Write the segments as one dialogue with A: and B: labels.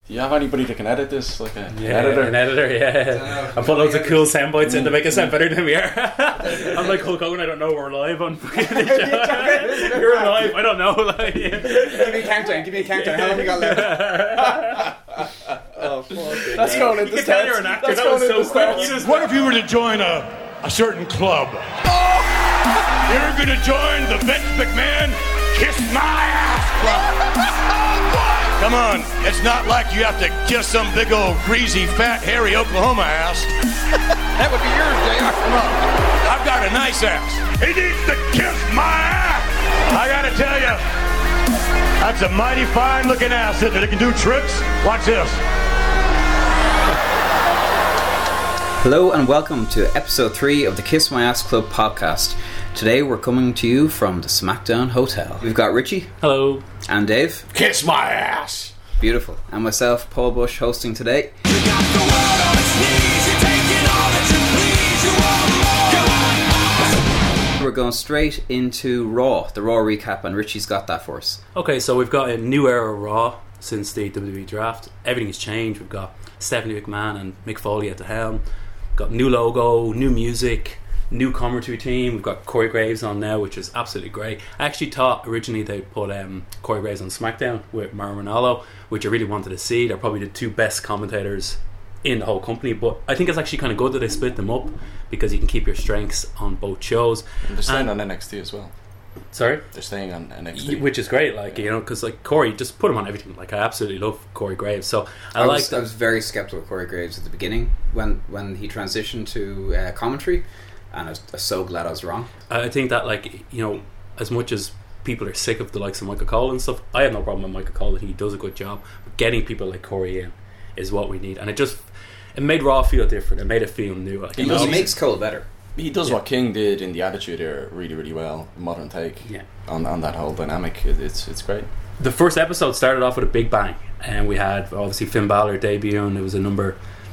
A: Do you have anybody that can edit this? Like an editor?
B: An editor, yeah. I put loads of cool sound bites in to make it sound better than we are. I'm like Hulk Hogan, I don't know, we're live on the show. You're live, I don't know. Like,
C: Give me a countdown. How long we got left? Oh, fuck.
A: That's going into
B: you can tell you're an actor, that was so quick.
D: What if you were to join a certain club? You're gonna join the Vince McMahon Kiss My Ass Club. Come on, it's not like you have to kiss some big old greasy, fat, hairy Oklahoma ass.
C: That would be yours, JR.
D: Come on, I've got a nice ass. He needs to kiss my ass. I gotta tell you, that's a mighty fine looking ass, isn't it? It can do tricks. Watch this.
C: Hello and welcome to episode 3 of the Kiss My Ass Club podcast. Today we're coming to you from the SmackDown Hotel. We've got Richie.
B: Hello.
C: And Dave.
D: Kiss my ass.
C: Beautiful. And myself, Paul Bush, hosting today.
E: You got the world on its knees. You're taking all that you please. You want more.
C: We're going straight into Raw, the Raw recap, and Richie's got that for us.
B: Okay, so we've got a new era of Raw since the WWE draft. Everything's changed. We've got Stephanie McMahon and Mick Foley at the helm. Got new logo, new music, new commentary team. We've got Corey Graves on now, which is absolutely great. I actually thought originally they'd put Corey Graves on SmackDown with Mauro Ranallo, which I really wanted to see. They're probably the two best commentators in the whole company, but I think it's actually kind of good that they split them up because you can keep your strengths on both shows.
A: And they're staying on NXT as well.
B: Sorry?
A: They're staying on NXT.
B: Which is great, like, you know, because like Corey, just put him on everything. Like, I absolutely love Corey Graves. So
C: I was very skeptical of Corey Graves at the beginning when he transitioned to commentary, and I was so glad I was wrong.
B: I think that, like, you know, as much as people are sick of the likes of Michael Cole and stuff, I have no problem with Michael Cole. He does a good job, but getting people like Corey in is what we need, and it made Raw feel different. It made it feel new. Like,
C: He makes Cole better.
A: He does what King did in the Attitude Era really, really well. Modern take on that whole dynamic. It's great.
B: The first episode started off with a big bang, and we had obviously Finn Balor debuting. It was a number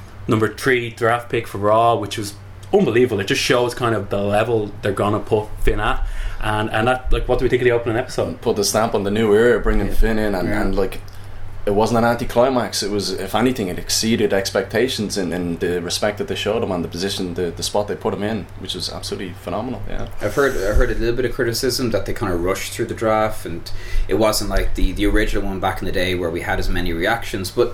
B: 3 draft pick for Raw, which was unbelievable. It just shows kind of the level they're gonna put Finn at, and that, like, what do we think of the opening episode?
A: Put the stamp on the new era, bringing Finn in, and like, it wasn't an anticlimax. It was, if anything, it exceeded expectations in the respect that they showed him and the position, the spot they put him in, which was absolutely phenomenal. Yeah,
C: I heard a little bit of criticism that they kind of rushed through the draft, and it wasn't like the original one back in the day where we had as many reactions. But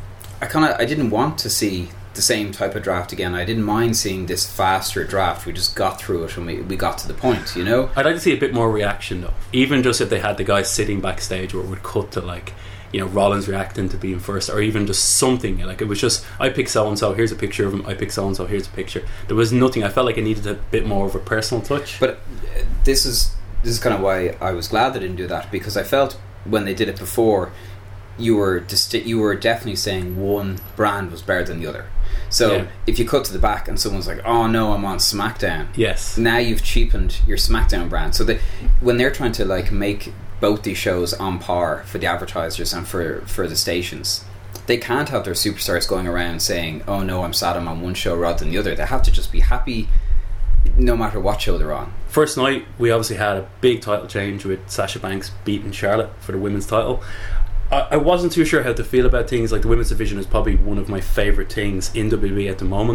C: I didn't want to see the same type of draft again. I didn't mind seeing this faster draft. We just got through it and we got to the point, you know.
B: I'd like to see a bit more reaction though, even just if they had the guys sitting backstage where it would cut to, like, you know, Rollins reacting to being first, or even just something. Like, it was just, I pick so and so, here's a picture of him. I pick so and so, here's a picture. There was nothing. I felt like it needed a bit more of a personal touch.
C: But this is kind of why I was glad they didn't do that, because I felt when they did it before, you were definitely saying one brand was better than the other. So if you cut to the back and someone's like, "Oh no, I'm on SmackDown,"
B: yes,
C: now you've cheapened your SmackDown brand. So when they're trying to, like, make both these shows on par for the advertisers and for the stations, they can't have their superstars going around saying, "Oh no, I'm sad I'm on one show rather than the other." They have to just be happy no matter what show they're on.
B: First night we obviously had a big title change with Sasha Banks beating Charlotte for the women's title. I wasn't too sure how to feel about things. Like, the women's division is probably one of my favourite things in WWE at the moment.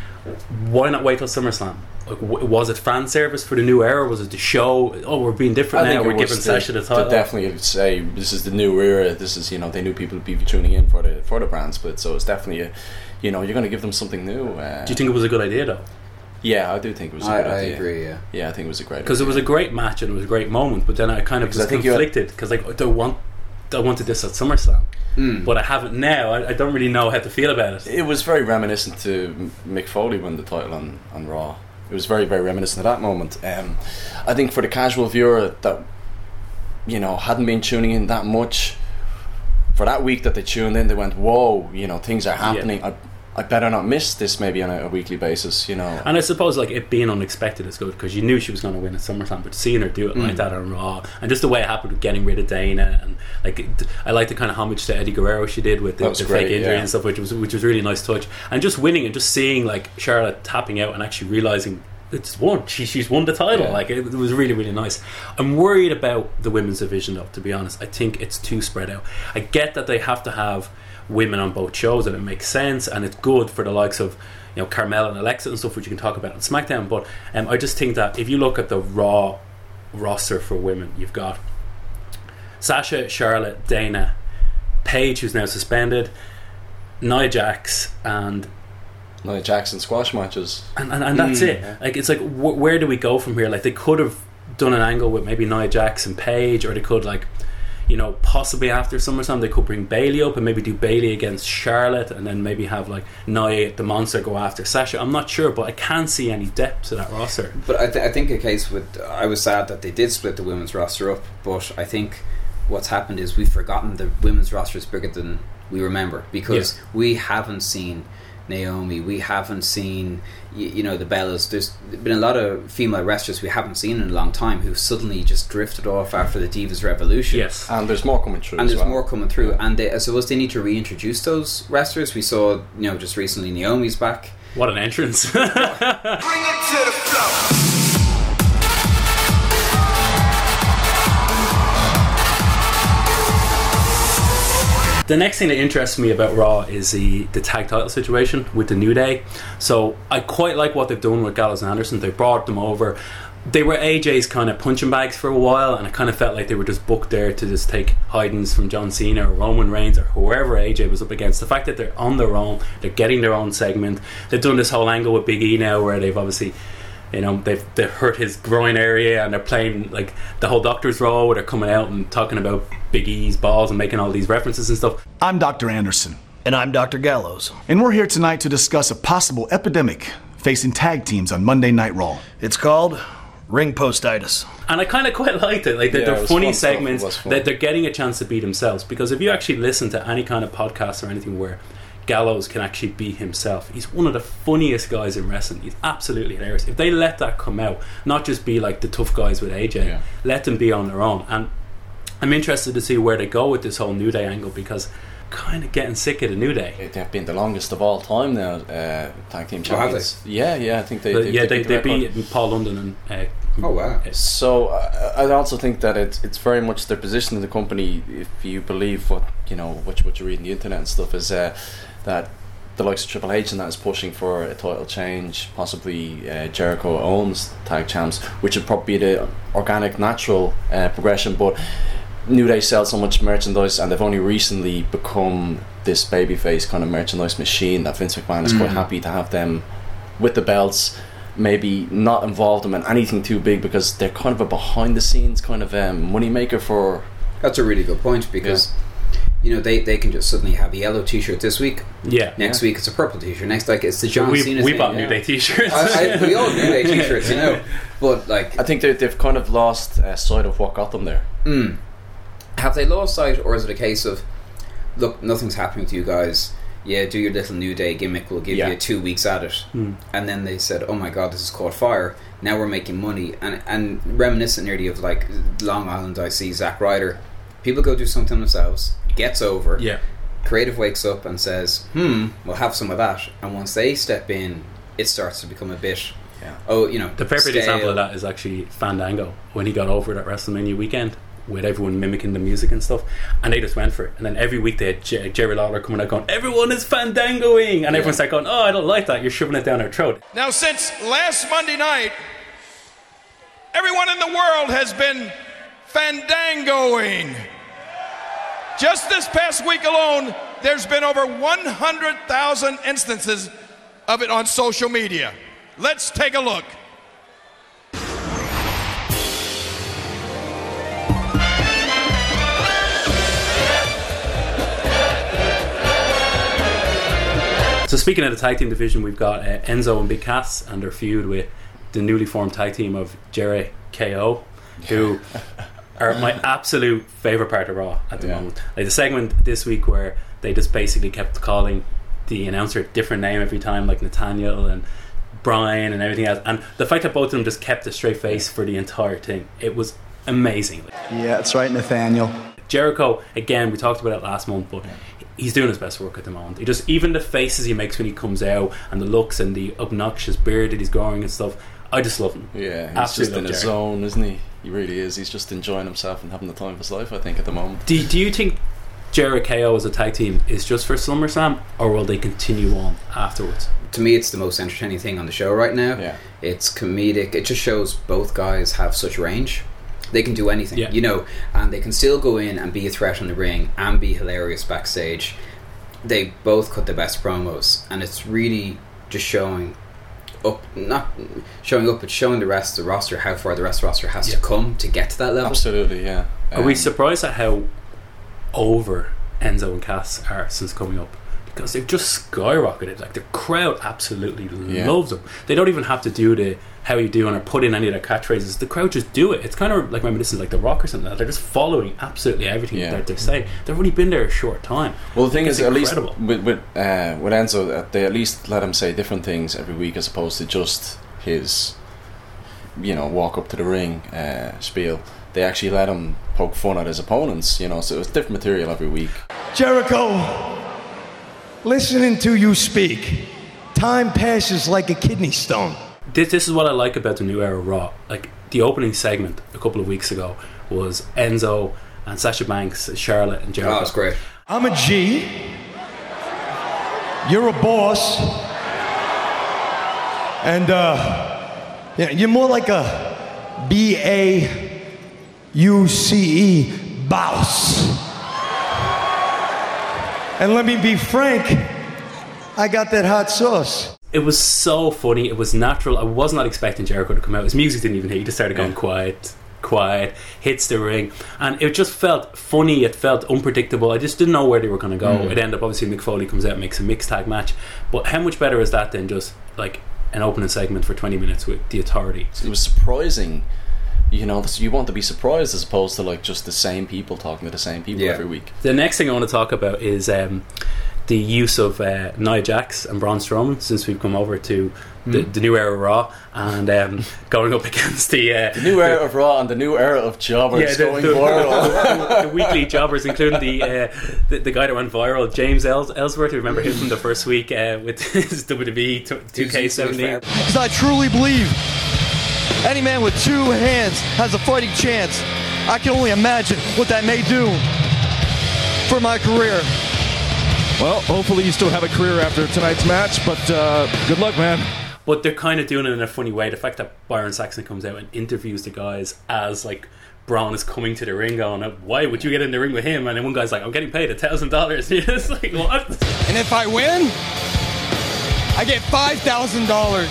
B: Why not wait till SummerSlam? Like, was it fan service for the new era? Was it the show? Oh, we're being different now. We're giving Sasha the title.
A: Definitely say this is the new era. This is, you know, they knew people would be tuning in for the brand split. So it's definitely you're going to give them something new.
B: Do you think it was a good idea though?
A: Yeah, I do think it was a good idea.
C: I agree.
A: Yeah, I think it was a great idea.
B: Because it was a great match and it was a great moment. But then I kind of was conflicted because, like, I wanted this at SummerSlam, but I haven't now. I don't really know how to feel about it.
A: It was very reminiscent to Mick Foley win the title on Raw. It was very, very reminiscent of that moment. I think for the casual viewer that, you know, hadn't been tuning in that much, for that week that they tuned in, they went, "Whoa, you know, things are happening.
B: Yeah.
A: I better not miss this maybe on a weekly basis," you know.
B: And I suppose, like, it being unexpected is good because you knew she was going to win at SummerSlam, but seeing her do it like that on Raw, and just the way it happened with getting rid of Dana, and like, I like the kind of homage to Eddie Guerrero she did with the fake injury and stuff, which was a really nice touch. And just winning and just seeing, like, Charlotte tapping out and actually realising it's won. She's won the title. Like, it was really, really nice. I'm worried about the women's division though, to be honest. I think it's too spread out. I get that they have to have women on both shows, and it makes sense, and it's good for the likes of, you know, Carmella and Alexa and stuff, which you can talk about on SmackDown. But I just think that if you look at the Raw roster for women, you've got Sasha, Charlotte, Dana, Paige, who's now suspended, Nia Jax, and
A: Nia Jackson squash matches,
B: and that's it. Like, it's like, where do we go from here? Like, they could have done an angle with maybe Nia Jax and Paige, or they could, like, you know, possibly after SummerSlam they could bring Bayley up and maybe do Bayley against Charlotte, and then maybe have like Nia the Monster go after Sasha. I'm not sure, but I can't see any depth to that roster.
C: But I think a case with, I was sad that they did split the women's roster up, but I think what's happened is we've forgotten the women's roster is bigger than we remember, because we haven't seen Naomi, we haven't seen, you know, the Bellas. There's been a lot of female wrestlers we haven't seen in a long time who suddenly just drifted off after the Divas Revolution.
B: Yes,
A: and there's more coming through.
C: And there's
A: well.
C: more coming through, and I suppose they need to reintroduce those wrestlers. We saw, you know, just recently Naomi's back.
B: What an entrance!
E: Bring it to the floor.
B: The next thing that interests me about Raw is the tag title situation with the New Day. So I quite like what they've done with Gallows and Anderson. They brought them over. They were AJ's kind of punching bags for a while, and I kind of felt like they were just booked there to just take hidings from John Cena or Roman Reigns or whoever AJ was up against. The fact that they're on their own, they're getting their own segment. They've done this whole angle with Big E now, where they've obviously, you know, they've hurt his groin area, and they're playing like the whole doctor's role, where they're coming out and talking about Big E's balls and making all these references and stuff.
F: I'm Dr. Anderson.
G: And I'm Dr. Gallows.
F: And we're here tonight to discuss a possible epidemic facing tag teams on Monday Night Raw.
G: It's called ring postitis.
B: And I kind of quite liked it. Like, they're funny segments that they're getting a chance to be themselves. Because if you actually listen to any kind of podcast or anything where Gallows can actually be himself, he's one of the funniest guys in wrestling. He's absolutely hilarious. If they let that come out, not just be like the tough guys with AJ, let them be on their own. And I'm interested to see where they go with this whole New Day angle, because kind of getting sick of the New Day.
A: They've been the longest of all time now, tag team champions. Yeah, I think they
B: beat Paul London and
C: oh wow.
A: So I also think that it's very much their position in the company, if you believe what you read on the internet and stuff, is that the likes of Triple H and that is pushing for a title change. Possibly Jericho owns tag champs, which would probably be the organic, natural progression. But New Day sells so much merchandise, and they've only recently become this babyface kind of merchandise machine that Vince McMahon is quite happy to have them with the belts. Maybe not involve them in anything too big, because they're kind of a behind the scenes kind of money maker for.
C: That's a really good point, because you know, they can just suddenly have a yellow t-shirt this week. Next week it's a purple t-shirt. Next, like, it's the John Cena
B: we
C: thing.
B: bought New Day t-shirts.
C: We all New Day t-shirts, you know. But like,
A: I think they've kind of lost sight of what got them there.
C: Have they lost sight, or is it a case of, look, nothing's happening with you guys, do your little New Day gimmick, we'll give you 2 weeks at it, and then they said, oh my god, this has caught fire, now we're making money, and reminiscent nearly of like Long Island, I see Zack Ryder, people go do something themselves, gets over, creative wakes up and says, we'll have some of that, and once they step in, it starts to become a bit,
B: the perfect example of that is actually Fandango, when he got over at WrestleMania weekend, with everyone mimicking the music and stuff, and they just went for it. And then every week they had Jerry Lawler coming out going, everyone is fandangoing, and everyone's like going, oh, I don't like that, you're shoving it down our throat.
D: Now, since last Monday night, everyone in the world has been fandangoing. Just this past week alone, there's been over 100,000 instances of it on social media. Let's take a look.
B: So speaking of the tag team division, we've got Enzo and Big Cass and their feud with the newly formed tag team of Jerry KO, who are my absolute favourite part of Raw at the moment. Like the segment this week where they just basically kept calling the announcer a different name every time, like Nathaniel and Brian and everything else, and the fact that both of them just kept a straight face for the entire thing, it was amazing.
F: Yeah, that's right, Nathaniel.
B: Jericho, again, we talked about it last month, but he's doing his best work at the moment. He just, even the faces he makes when he comes out, and the looks and the obnoxious beard that he's growing and stuff, I just love him.
A: Yeah, he's just in his zone, isn't he? He really is. He's just enjoying himself and having the time of his life, I think, at the moment.
B: Do you think Jericho as a tag team is just for SummerSlam, or will they continue on afterwards?
C: To me, it's the most entertaining thing on the show right now.
A: Yeah.
C: It's comedic. It just shows both guys have such range. They can do anything,
B: Yeah.
C: you know, and they can still go in and be a threat in the ring and be hilarious backstage. They both cut the best promos, and it's really just showing up, not showing up, but showing the rest of the roster how far the rest of the roster has to come to get to that level.
A: Absolutely, yeah.
B: Are we surprised at how over Enzo and Cass are since coming up? Because they've just skyrocketed. Like, the crowd absolutely loves them. They don't even have to do the how you doing or put in any of their catchphrases. The crowd just do it. It's kind of like, maybe this is like The Rock or something. They're just following absolutely everything that they're saying. They've only been there a short time.
A: Well, the thing is,
B: incredible.
A: at least with Enzo, they at least let him say different things every week as opposed to just his, walk up to the ring spiel. They actually let him poke fun at his opponents, so it was different material every week.
H: Jericho, listening to you speak, time passes like a kidney stone.
B: This is what I like about the New Era Raw. Like, the opening segment a couple of weeks ago was Enzo and Sasha Banks, Charlotte and Jericho.
C: Oh, that's great.
H: I'm a G. You're a boss. And you're more like a B-A-U-C-E, boss. And let me be frank, I got that hot sauce.
B: It was so funny. It was natural. I was not expecting Jericho to come out. His music didn't even hit. He just started going quiet, hits the ring. And it just felt funny. It felt unpredictable. I just didn't know where they were going to go. It ended up, obviously, Mick Foley comes out and makes a mixed tag match. But how much better is that than just like an opening segment for 20 minutes with the Authority?
A: It was surprising. You want to be surprised as opposed to like just the same people talking to the same people every week.
B: The next thing I want to talk about is the use of Nia Jax and Braun Strowman since we've come over to the New Era Raw and going up against the
A: New Era of Raw and the New Era of Jobbers going viral.
B: The weekly jobbers, including the guy that went viral, James Ellsworth. You remember him from the first week with his WWE 2K17.
H: Because I truly believe any man with two hands has a fighting chance. I can only imagine what that may do for my career.
I: Well, hopefully you still have a career after tonight's match, but good luck, man.
B: But they're kind of doing it in a funny way. The fact that Byron Saxton comes out and interviews the guys as like Braun is coming to the ring going, why would you get in the ring with him? And then one guy's like, I'm getting paid $1,000. You're just like, what?
H: And if I win, I get $5,000.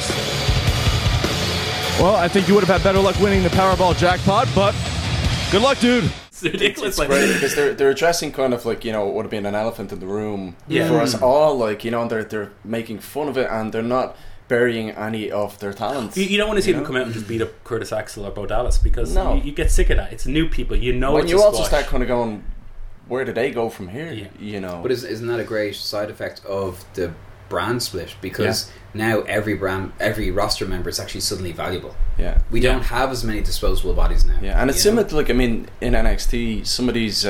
I: Well, I think you would have had better luck winning the Powerball jackpot, but good luck, dude.
B: It's ridiculous.
A: It's great because they're addressing kind of like, what would have been an elephant in the room for us all, like, and they're making fun of it and they're not burying any of their talents.
B: You don't want to see them come out and just beat up Curtis Axel or Bo Dallas because you get sick of that. It's new people,
A: when
B: it's
A: you also
B: squash.
A: start kind of going, where do they go from here?
C: But isn't that a great side effect of the brand split? Because now every roster member is actually suddenly valuable. We don't have as many disposable bodies now.
A: And it's similar to, like, I mean, in NXT, some of these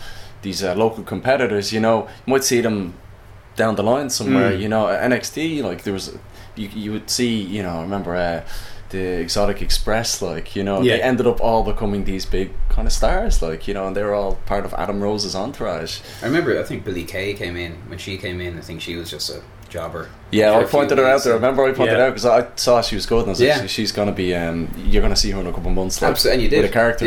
A: local competitors, you might see them down the line somewhere. At NXT, like, there was you would see, I remember the Exotic Express, like, they ended up all becoming these big kind of stars, like, and they were all part of Adam Rose's entourage.
C: I think Billie Kay came in. When she came in, I think she was just a jobber.
A: I pointed her out there. Remember, I pointed out because I saw she was good, and I was like, she's going to be. You're going to see her in a couple of months, like,
C: absolutely, and you did
A: with a character.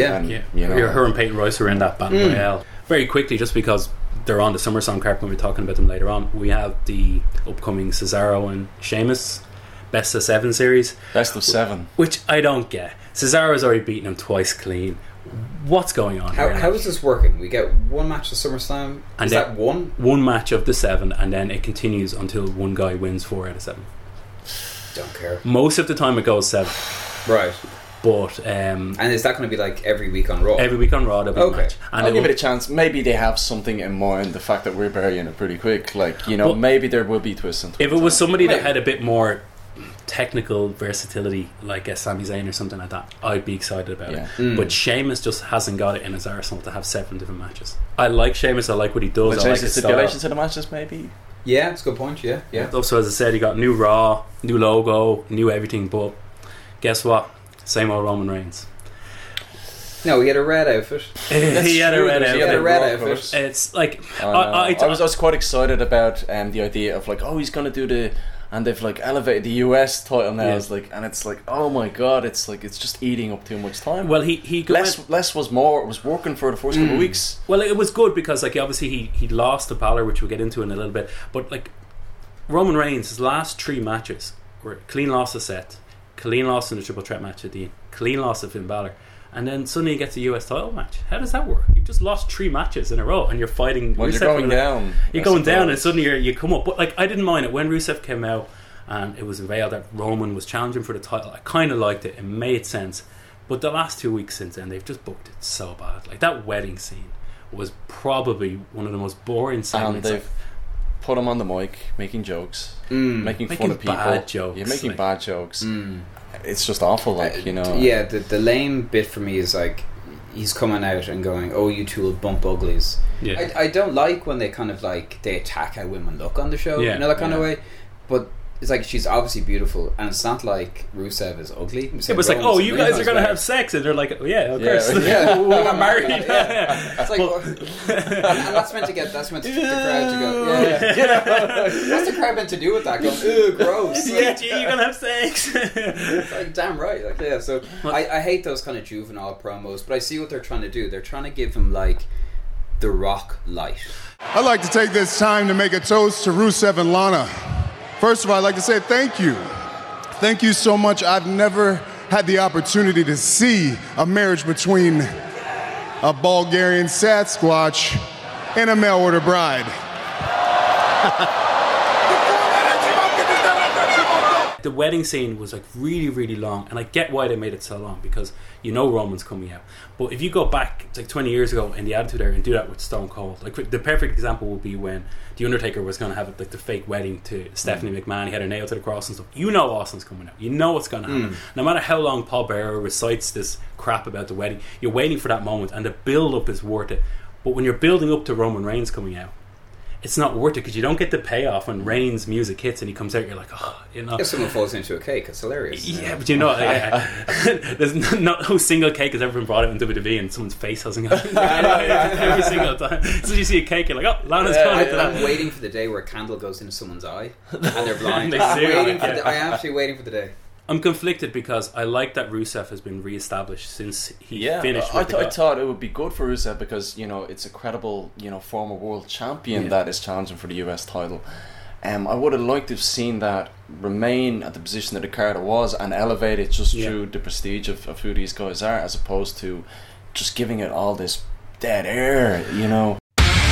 B: Her and Peyton Royce were in that Battle Royale. Very quickly, just because they're on the SummerSlam card when we're talking about them later on, we have the upcoming Cesaro and Sheamus Best of 7 series.
A: Best of 7,
B: which I don't get. Cesaro's already beaten him twice clean. What's going on here?
C: How is this working? We get one match of SummerSlam, and is that one
B: match of the 7, and then it continues until one guy wins 4 out of 7.
C: Don't care.
B: Most of the time it goes 7,
C: right?
B: But
C: and is that going to be like every week on Raw?
B: Every week on Raw, there'll be a match. And
A: I'll give it a chance. Maybe they have something in mind. The fact that we're burying it pretty quick, like, maybe there will be twists and turns.
B: If it was somebody that had a bit more technical versatility, like Sami Zayn or something like that, I'd be excited about it. But Sheamus just hasn't got it in his arsenal to have 7 different matches. I like Sheamus. I like what he does. I like his
A: stipulations in the matches, maybe.
C: Yeah, that's a good point. Yeah.
B: So as I said, you got new Raw, new logo, new everything. But guess what? Same old Roman Reigns.
C: No, he had a red outfit.
B: He had a red
C: He had a red
B: outfit.
C: outfit.
B: It's like
A: I was quite excited about the idea of like, oh, he's going to do the, and they've like elevated the US title now.
B: Yeah.
A: It's like, and it's like, oh my god, it's like it's just eating up too much time.
B: Well, he
A: less was more. It was working for the first couple of weeks.
B: Well, it was good because like obviously he lost to Balor, which we'll get into in a little bit. But like Roman Reigns, his last 3 matches were clean loss to Seth, clean loss in the triple threat match at the end, clean loss to Finn Balor. And then suddenly he gets a US title match. How does that work? You've just lost 3 matches in a row, and you're fighting.
A: Well,
B: Rusev
A: you're going down.
B: You're going down, and suddenly you come up. But like, I didn't mind it when Rusev came out, and it was unveiled that Roman was challenging for the title. I kind of liked it. It made sense. But the last 2 weeks since then, they've just booked it so bad. Like that wedding scene was probably one of the most boring segments.
A: And they've put him on the mic, making jokes, making fun of people.
B: Bad jokes.
A: You're making bad jokes. It's just awful. Like
C: Yeah, the lame bit for me is like, he's coming out and going, oh, you two will bump uglies.
B: Yeah.
C: I don't like when they kind of like they attack how women look on the show,
B: Yeah.
C: you know, that kind of way. But it's like, she's obviously beautiful, and it's not like Rusev is ugly.
B: It was like, oh, you guys are going to have sex, and they're like, oh, yeah, of course.
C: Yeah.
B: We got married.
C: Yeah. It's like, and that's meant to get the crowd to go, yeah. What's the crowd meant to do with that? Go, ew, gross.
B: Yeah, you're going to have sex.
C: It's like, damn right. Like, yeah, so I hate those kind of juvenile promos, but I see what they're trying to do. They're trying to give him like the Rock light.
J: I'd like to take this time to make a toast to Rusev and Lana. First of all, I'd like to say thank you. Thank you so much. I've never had the opportunity to see a marriage between a Bulgarian Sasquatch and a mail-order bride.
B: The wedding scene was like really, really long, and I get why they made it so long, because you know Roman's coming out. But if you go back like 20 years ago in the Attitude Era and do that with Stone Cold, like the perfect example would be when The Undertaker was going to have like the fake wedding to Stephanie McMahon. He had her nailed to the cross and stuff. You know Austin's coming out. You know what's going to happen. No matter how long Paul Bearer recites this crap about the wedding, you're waiting for that moment, and the build up is worth it. But when you're building up to Roman Reigns coming out, it's not worth it, because you don't get the payoff when Reigns' music hits and he comes out. You're like, oh, you know.
C: If someone falls into a cake, it's hilarious.
B: Yeah, but you know, there's no single cake has ever been brought out in WWE and someone's face hasn't gone. Every single time. So you see a cake, you're like, oh, Lana's gone into that.
C: I'm waiting for the day where a candle goes into someone's eye and they're blind.
B: I'm
C: actually waiting for the day.
B: I'm conflicted because I like that Rusev has been re-established since he finished.
A: I thought it would be good for Rusev, because you know it's a credible, you know, former world champion that is challenging for the US title. I would have liked to have seen that remain at the position that Ricardo was and elevate it just through the prestige of who these guys are, as opposed to just giving it all this dead air, you know.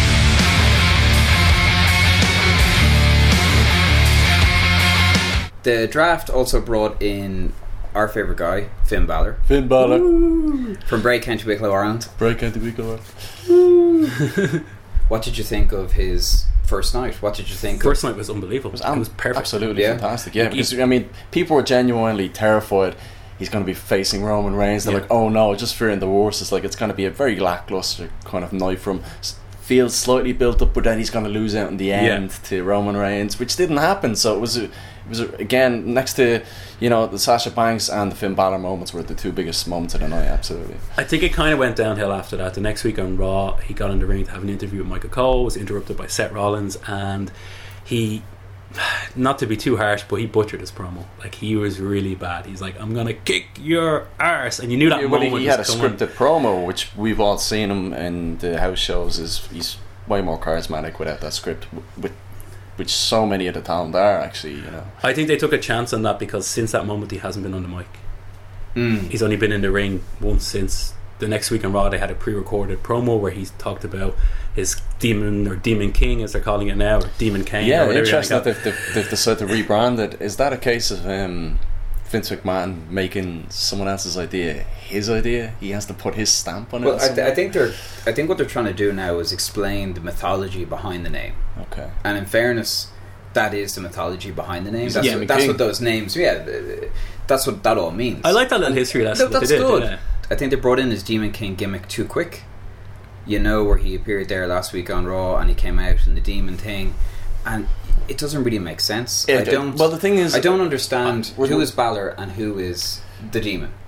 C: The draft also brought in our favourite guy, Finn Balor.
A: Finn Balor.
C: From Bray County Wicklow, Ireland.
A: Bray County Wicklow, Ireland.
C: What did you think of his first night? What did you think?
B: First night was unbelievable. It was perfect.
A: Absolutely fantastic. Yeah, because I mean, people were genuinely terrified he's going to be facing Roman Reigns. They're like, oh no, just fearing the worst. It's like it's going to be a very lackluster kind of night from. Feels slightly built up, but then he's going to lose out in the end to Roman Reigns, which didn't happen. So it was again, next to, you know, the Sasha Banks and the Finn Balor moments were the 2 biggest moments of the night. Absolutely.
B: I think it kind of went downhill after that. The next week on Raw, he got in the ring to have an interview with Michael Cole, was interrupted by Seth Rollins, and he, not to be too harsh, but he butchered his promo. Like, he was really bad. He's like, I'm gonna kick your arse, and you knew that moment.
A: He had a scripted promo, which we've all seen him in the house shows. He's way more charismatic without that script, which so many of the talent are, actually, you know.
B: I think they took a chance on that, because since that moment he hasn't been on the mic. He's only been in the ring once since the next week on Raw. They had a pre-recorded promo where he talked about his Demon, or Demon King as they're calling it now, or Demon Kane.
A: Yeah,
B: or whatever.
A: interesting that they've decided to rebrand it. Is that a case of Vince McMahon making someone else's idea his idea? He has to put his stamp on it.
C: Well, I think what they're trying to do now is explain the mythology behind the name.
A: Okay.
C: And in fairness, that is the mythology behind the name. That's what those names. Yeah, that's what that all means.
B: I like that little history lesson.
C: That's good.
B: Yeah.
C: I think they brought in his Demon King gimmick too quick. You know, where he appeared there last week on Raw and he came out in the demon thing, and it doesn't really make sense.
A: Well, the thing is,
C: I don't understand who is Balor and who is the demon.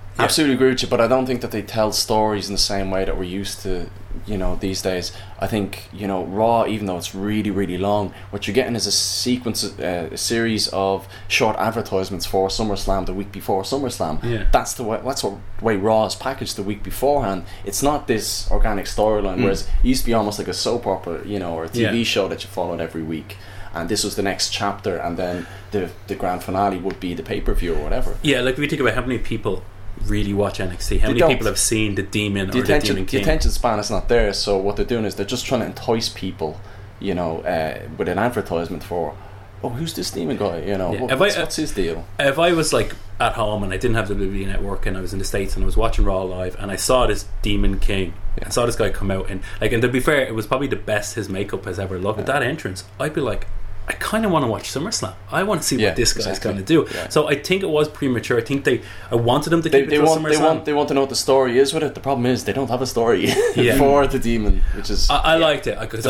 A: Absolutely agree with you, but I don't think that they tell stories in the same way that we're used to, these days. I think, Raw, even though it's really, really long, what you're getting is a sequence, a series of short advertisements for SummerSlam the week before SummerSlam.
B: Yeah.
A: That's the way Raw is packaged the week beforehand. It's not this organic storyline, whereas it used to be almost like a soap opera, or a TV show that you followed every week. And this was the next chapter, and then the grand finale would be the pay-per-view or whatever.
B: Yeah, like if you think about how many people really watch NXT, how many people have seen the Demon or the Demon King?
A: The attention span is not there, so what they're doing is they're just trying to entice people, with an advertisement for, who's this Demon guy? What's his deal?
B: If I was like at home and I didn't have the WWE Network and I was in the States and I was watching Raw live and I saw this Demon King, I saw this guy come out and to be fair, it was probably the best his makeup has ever looked. At that entrance, I'd be like, I kind of want to watch SummerSlam. I want to see what this guy's going to do. Yeah. So I think it was premature. I think I wanted them to keep it till SummerSlam.
A: They want to know what the story is with it. The problem is they don't have a story for the Demon, which is
B: I liked it because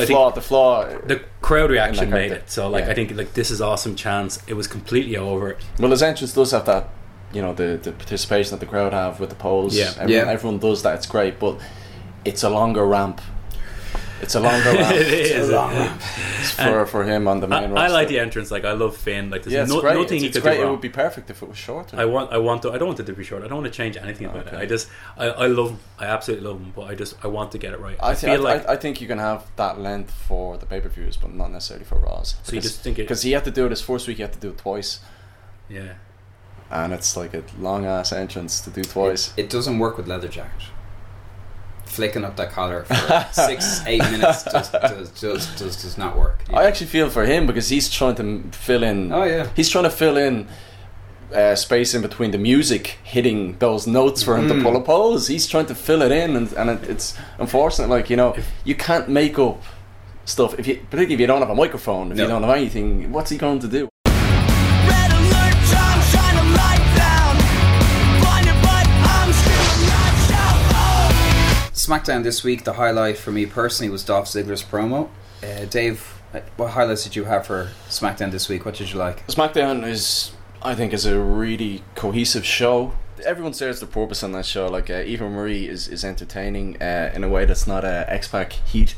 B: the crowd reaction made it. So I think this is awesome chance. It was completely over.
A: Well, his entrance does have that, the participation that the crowd have with the pose. Everyone does that. It's great, but it's a longer ramp. It's a longer ramp.
B: It is
A: a long ramp for him on the main roster.
B: I like the entrance. I love Finn. There's
A: great.
B: Nothing he could
A: great.
B: do wrong.
A: It would be perfect if it was shorter.
B: I don't want it to be short. I don't want to change anything about it. I love him. I absolutely love him. But I want to get it right.
A: I think you can have that length for the pay-per-views, but not necessarily for Raws.
B: So you just think
A: because he had to do it his first week, he had to do it twice.
B: Yeah.
A: And it's like a long ass entrance to do twice.
C: It doesn't work with leather jacket. Flicking up that collar for 6-8 minutes does not work.
A: I actually feel for him because he's trying to fill in. He's trying to fill in space in between the music hitting those notes for him to pull a pose. He's trying to fill it in, and it's unfortunate. You can't make up stuff particularly if you don't have a microphone. If you don't have anything, what's he going to do?
C: SmackDown this week, the highlight for me personally was Dolph Ziggler's promo. Dave, what highlights did you have for SmackDown this week? What did you like?
A: SmackDown is a really cohesive show. Everyone serves the purpose on that show. Eva Marie is entertaining in a way that's not X-Pac heat.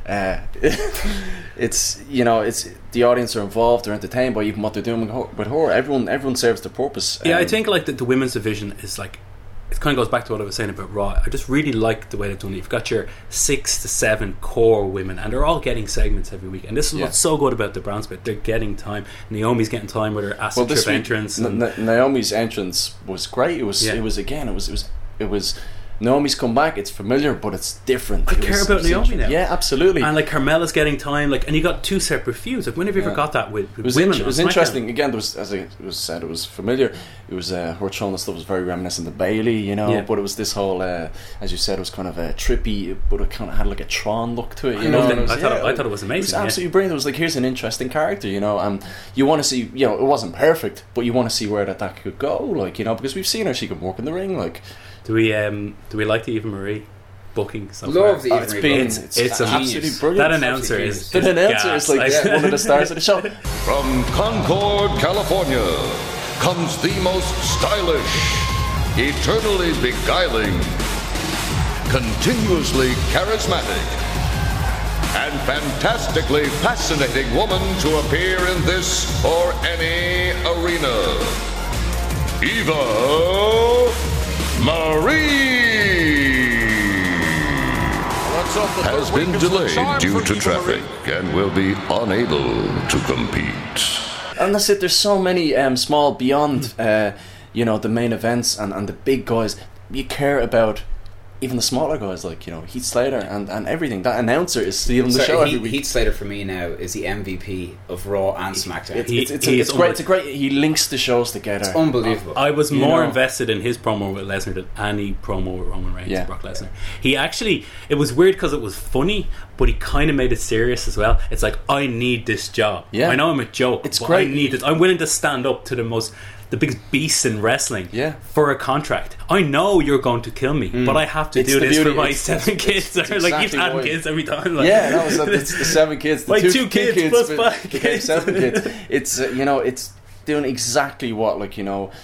A: It's the audience are involved, they're entertained by even what they're doing with her. Everyone serves the purpose.
B: I think the women's division is it kind of goes back to what I was saying about Raw. I just really like the way they've done it. You've got your 6 to 7 core women, and they're all getting segments every week. And this is what's so good about the Browns bit. They're getting time. Naomi's getting time with her acid trip entrance.
A: Naomi's entrance was great. It was Naomi's come back. It's familiar, but it's different.
B: I care about Naomi now.
A: Yeah, absolutely.
B: And Carmella's getting time. And you got 2 separate feuds. When have you ever got that with women?
A: It was interesting. Again, there was, as it was said, it was familiar. It was her throwing the stuff was very reminiscent of Bayley, But it was this whole, as you said, it was kind of trippy, but it kind of had a Tron look to it.
B: I thought it was amazing.
A: It was absolutely brilliant. It was here's an interesting character, and you want to see, it wasn't perfect, but you want to see where that could go, because we've seen her. She can work in the ring,
B: Do we like the Eva Marie booking?
C: Love the Eva Marie.
A: It's absolutely brilliant.
B: That announcer is
A: one of the stars of the show.
K: From Concord, California, comes the most stylish, eternally beguiling, continuously charismatic, and fantastically fascinating woman to appear in this or any arena. Eva Marie has been delayed due to traffic and will be unable to compete.
A: And that's it. There's so many small beyond the main events and the big guys. You care about even the smaller guys Heath Slater and everything. That announcer is stealing the show every week.
C: Heath Slater for me now is the MVP of Raw and SmackDown.
A: It's great. It's great. He links the shows together.
C: It's unbelievable.
B: I was more invested in his promo with Lesnar than any promo with Roman Reigns and Brock Lesnar. It was weird because it was funny, but he kind of made it serious as well. It's I need this job. Yeah. I know I'm a joke. It's great. I need it. I'm willing to stand up to the biggest beasts in wrestling for a contract. I know you're going to kill me, but I have to do this for my 7 kids. He's adding kids every time.
A: It's the 7 kids.
B: My 2 kids plus 5 kids.
A: 7 kids. It's it's doing exactly what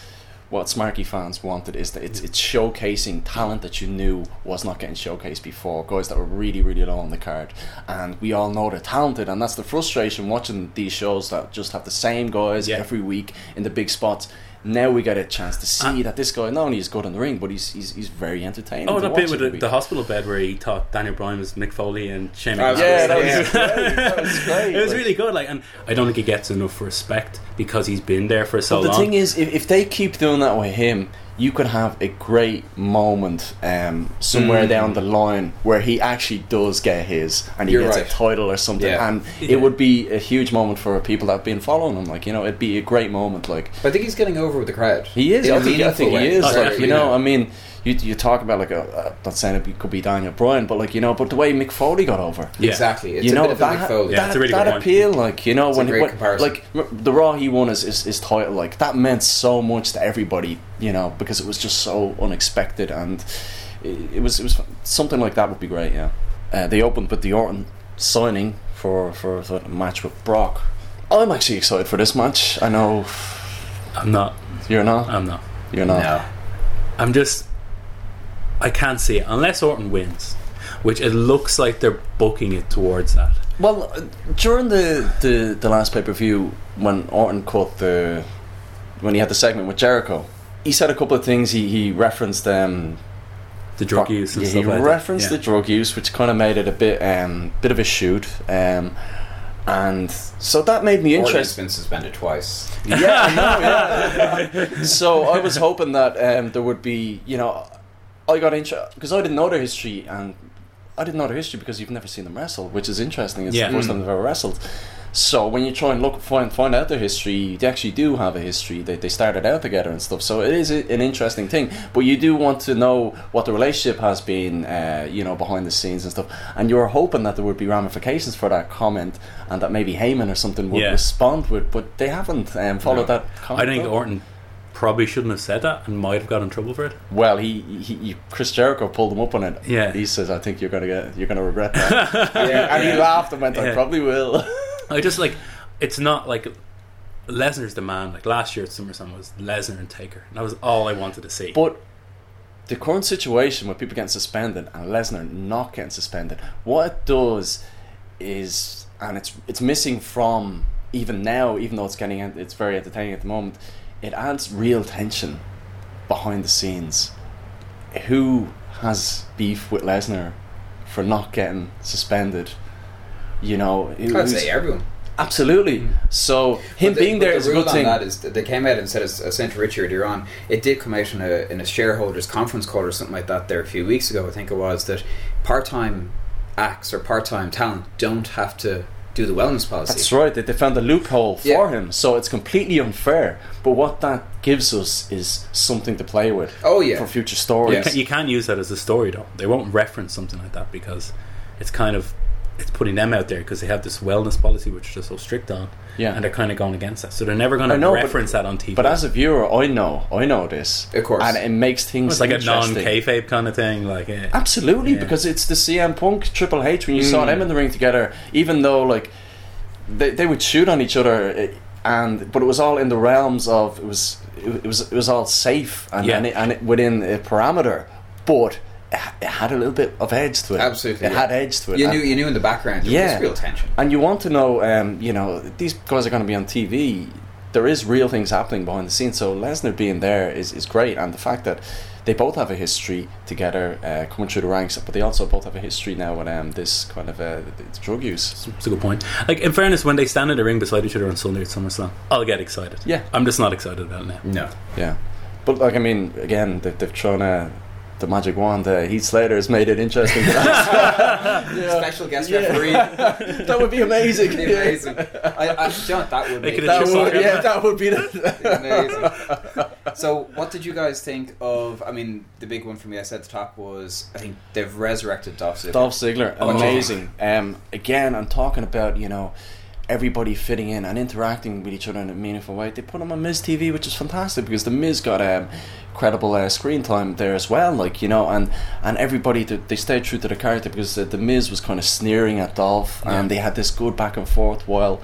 A: what Smarky fans wanted is that it's showcasing talent that you knew was not getting showcased before, guys that were really, really low on the card, and we all know they're talented, and that's the frustration watching these shows that just have the same guys every week in the big spots. Now we get a chance to see that this guy not only is good in the ring, but he's very entertaining.
B: Oh, that bit with the hospital bed where he thought Daniel Bryan was Mick Foley and Shane
A: McMahon. That was great.
B: It was really good. Like, and I don't think he gets enough respect because he's been there for so long.
A: But the thing is, if they keep doing that with him, you could have a great moment somewhere down the line where he actually does get his and he gets a title or something, and it would be a huge moment for people that have been following him. Like, you know, it'd be a great moment. Like,
C: but I think he's getting over with the crowd.
A: He is. I think he is. Like, you know,
C: yeah.
A: I mean, you talk about like not saying it could be Daniel Bryan, but like, you know, but the way Mick Foley got over,
C: exactly. It's
A: you know,
C: a bit of Mick Foley.
B: It's a really
A: that
B: good point.
A: appeal, like, you know,
C: It's
A: when
C: a great comparison.
A: like the Raw he won his title, like that meant so much to everybody, you know, because it was just so unexpected, and it was something like that would be great. Yeah, they opened with the Orton signing for the match with Brock. I'm actually excited for this match. I know
B: I'm not.
A: You're not.
B: I'm not.
A: You're not.
C: No.
B: I'm just. I can't see it unless Orton wins, which it looks like they're booking it towards that.
A: Well, during the last pay-per-view, when Orton when he had the segment with Jericho, he said a couple of things. He referenced
B: the drug use and stuff like that.
A: He referenced the drug use, which kind of made it a bit of a shoot, and so that made me interested.
C: Orton's been suspended twice.
A: Yeah, I know. Yeah. So I was hoping that there would be, you know, I got interested because I didn't know their history, and I didn't know their history because you've never seen them wrestle, which is interesting. It's the first time they've ever wrestled. So when you try and find out their history, they actually do have a history. They started out together and stuff. So it is an interesting thing. But you do want to know what the relationship has been, you know, behind the scenes and stuff. And you were hoping that there would be ramifications for that comment, and that maybe Heyman or something would respond with. But they haven't followed that comment.
B: I think Orton probably shouldn't have said that and might have got in trouble for it.
A: Well, he Chris Jericho pulled him up on it. Yeah, he says, "I think you're gonna regret that." And he laughed and went, "I probably will."
B: I just like, it's not like Lesnar's the man. Like last year at SummerSlam was Lesnar and Taker, and that was all I wanted to see.
A: But the current situation with people getting suspended and Lesnar not getting suspended, what it does is, and it's missing from even now, even though it's very entertaining at the moment. It adds real tension behind the scenes. Who has beef with Lesnar for not getting suspended? You know,
C: I'd say everyone.
A: Absolutely. So him being there is a good thing.
C: The rule on that is they came out and said, as I sent to Richard earlier on, it did come out in a shareholders conference call or something like that there a few weeks ago. I think it was that part-time acts or part-time talent don't have to do the wellness policy.
A: That's right. They found a loophole for him, so it's completely unfair. But what that gives us is something to play with. For future stories.
B: You can't use that as a story though. They won't reference something like that because it's kind of, it's putting them out there because they have this wellness policy which they're so strict on, and they're kind of going against that, so they're never going to reference that on TV.
A: But as a viewer, I know this,
C: of course,
A: and it makes things
B: it's like a non-kayfabe kind of thing, like
A: absolutely, because it's the CM Punk Triple H when you saw them in the ring together, even though like they would shoot on each other, but it was all in the realms of it was all safe and within a parameter, but it had a little bit of edge to it.
C: Absolutely,
A: it had edge to it.
C: You knew in the background. There was real tension,
A: and you want to know. You know, these guys are going to be on TV. There is real things happening behind the scenes. So Lesnar being there is great, and the fact that they both have a history together, coming through the ranks, but they also both have a history now with this kind of drug use.
B: It's a good point. Like, in fairness, when they stand in the ring beside each other on Sunday at SummerSlam, I'll get excited.
A: Yeah,
B: I'm just not excited about it now.
C: No.
A: Yeah, but like, I mean, again, they've thrown the magic wand. Heath Slater has made it interesting.
C: Special guest referee.
A: That would be amazing.
C: Amazing. John, that would make
A: that would be
C: amazing. So, what did you guys think of? I mean, the big one for me, I said at the top, was I think they've resurrected Dolph Ziggler.
A: Dolph Ziggler, amazing. Again, I'm talking about, you know, everybody fitting in and interacting with each other in a meaningful way. They put him on Miz TV, which is fantastic because the Miz got credible screen time there as well, like, you know, and everybody they stayed true to the character because the Miz was kind of sneering at Dolph, and they had this good back and forth while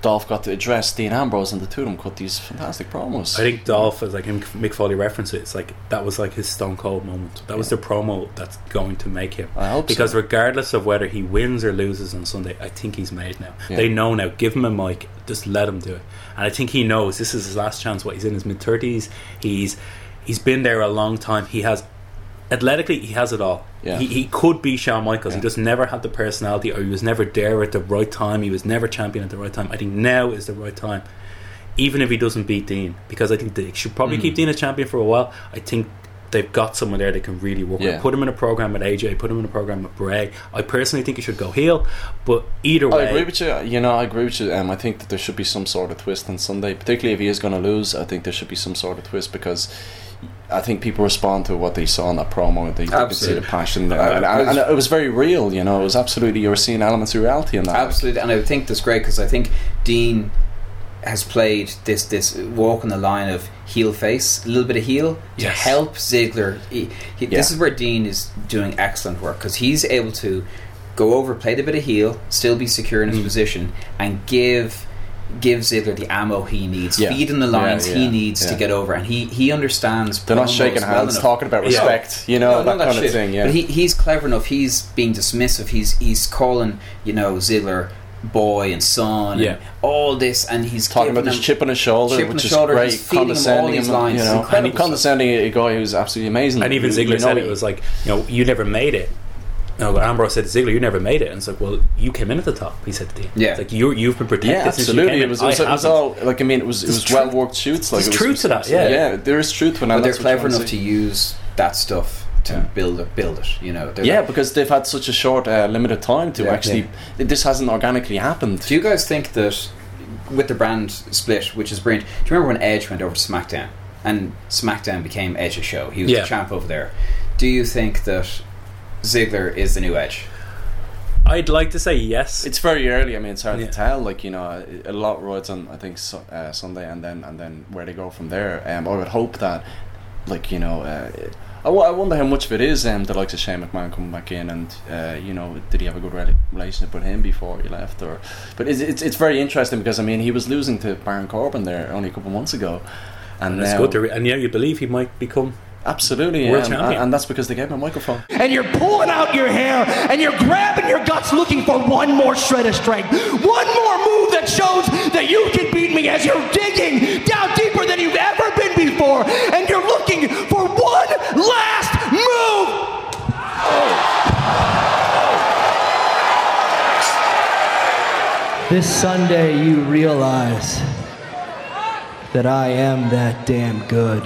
A: Dolph got to address Dean Ambrose, and the two of them cut these fantastic promos.
B: I think Dolph, as like him, Mick Foley referenced it, it's like that was like his Stone Cold moment. That was the promo that's going to make him.
A: I hope
B: because
A: so.
B: regardless of whether he wins or loses on Sunday, I think he's made now.
A: Yeah.
B: They know now. Give him a mic, just let him do it. And I think he knows this is his last chance. What, he's in his mid-30s. He's been there a long time. He has athletically, he has it all.
A: Yeah.
B: He could be Shawn Michaels. He just never had the personality, or he was never there at the right time. He was never champion at the right time. I think now is the right time, even if he doesn't beat Dean, because I think they should probably keep Dean as champion for a while. I think they've got someone there they can really work with. Put him in a program with AJ, put him in a program with Bray. I personally think he should go heel, but either way,
A: I agree with you. I agree with you. I think that there should be some sort of twist on Sunday, particularly if he is going to lose. I think there should be some sort of twist, because I think people respond to what they saw in that promo. They could see the passion, and it was very real. It was absolutely, you were seeing elements of reality in that.
C: Absolutely, and I think that's great, because I think Dean has played this walk on the line of heel face, a little bit of heel, to help Ziggler. This is where Dean is doing excellent work, because he's able to go over, play the bit of heel, still be secure in his position, and give Ziggler the ammo he needs, feed him the lines he needs to get over, and he understands.
A: They're not shaking hands, talking about respect, that kind of thing. Yeah,
C: but he's clever enough. He's being dismissive. He's calling Ziggler boy and son, and all this, and he's
A: talking about this chip on his shoulder, which is great, condescending him, and condescending a guy who's absolutely amazing.
B: And even Ziggler said it was like, you never made it. Ambrose said to Ziggler, you never made it, and it's like, well, you came in at the top. He said to Dean, it's like you've been protected.
A: Yeah, absolutely. It was all like, it was well worked shoots. Like,
B: there's truth to that.
A: Yeah, there is truth.
C: But they're clever enough to use that stuff to build it.
A: Because they've had such a short, limited time to actually. This hasn't organically happened.
C: Do you guys think that with the brand split, which is brilliant? Do you remember when Edge went over to SmackDown and SmackDown became Edge's show? He was the champ over there. Do you think that Ziggler is the new Edge?
B: I'd like to say yes.
A: It's very early. I mean, it's hard to tell. Like, a lot rides on, I think, Sunday, and then where they go from there. I would hope that, like, I wonder how much of it is the likes of Shane McMahon coming back in, and did he have a good relationship with him before he left? But it's very interesting, because he was losing to Baron Corbin there only a couple of months ago, and
B: it's good to and you believe he might become.
A: Absolutely,
B: world champion.
A: And that's because they gave him a microphone.
E: And you're pulling out your hair, and you're grabbing your guts, looking for one more shred of strength, one more move that shows that you can beat me, as you're digging down deeper than you've ever been before, and you're looking for one last move. This Sunday you realize that I am that damn good.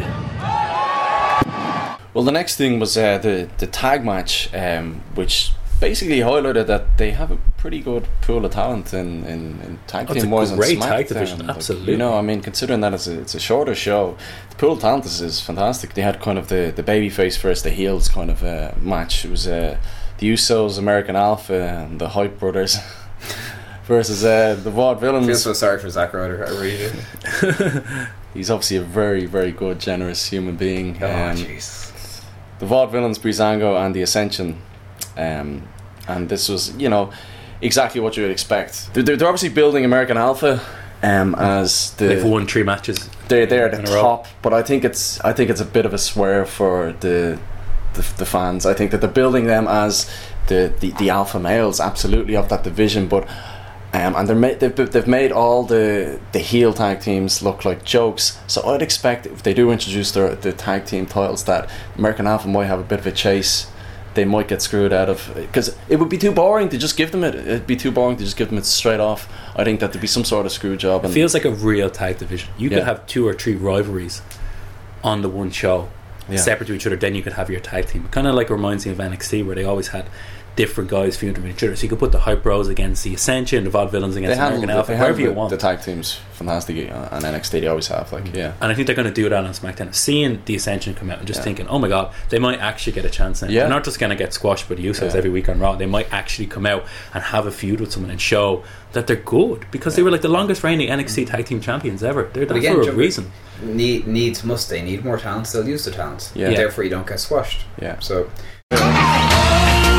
A: Well, the next thing was the tag match, which basically highlighted that they have a pretty good pool of talent in tag team wise.
B: It's a great tag division, absolutely.
A: Considering that it's a shorter show, the pool of talent is fantastic. They had kind of the babyface versus the heels kind of match. It was the Usos, American Alpha, and the Hype Brothers versus the Vaudevillains.
C: I feel so sorry for Zack Ryder. I really do.
A: He's obviously a very, very good, generous human being.
C: Jeez.
A: The Vaudevillains, Breezango, and the Ascension, and this was, exactly what you would expect. They're obviously building American Alpha as
B: they've won 3 matches.
A: They're at the top, but I think it's a bit of a swear for the fans. I think that they're building them as the alpha males, absolutely, of that division, but. And they've made all the heel tag teams look like jokes. So I'd expect, if they do introduce the tag team titles, that American Alpha might have a bit of a chase. They might get screwed out of, because it would be too boring to just give them it. It'd be too boring to just give them it straight off. I think that there'd be some sort of screw job.
B: It feels like a real tag division. You could have 2 or 3 rivalries on the one show, separate to each other. Then you could have your tag team. It kind of like reminds me of NXT, where they always had different guys feuding with each other. So you could put the Hype Bros against the Ascension, the Vaudevillains against American Alpha, wherever you want.
A: The tag teams fantastic on NXT. They always have, And
B: I think they're going to do that on SmackDown. Seeing the Ascension come out and just thinking, oh my god, they might actually get a chance now. They're not just going to get squashed by the Usos every week on Raw. They might actually come out and have a feud with someone and show that they're good, because they were like the longest reigning NXT tag team champions ever. They're there for a reason.
C: Must they need more talents? They'll use the talents. Therefore you don't get squashed. So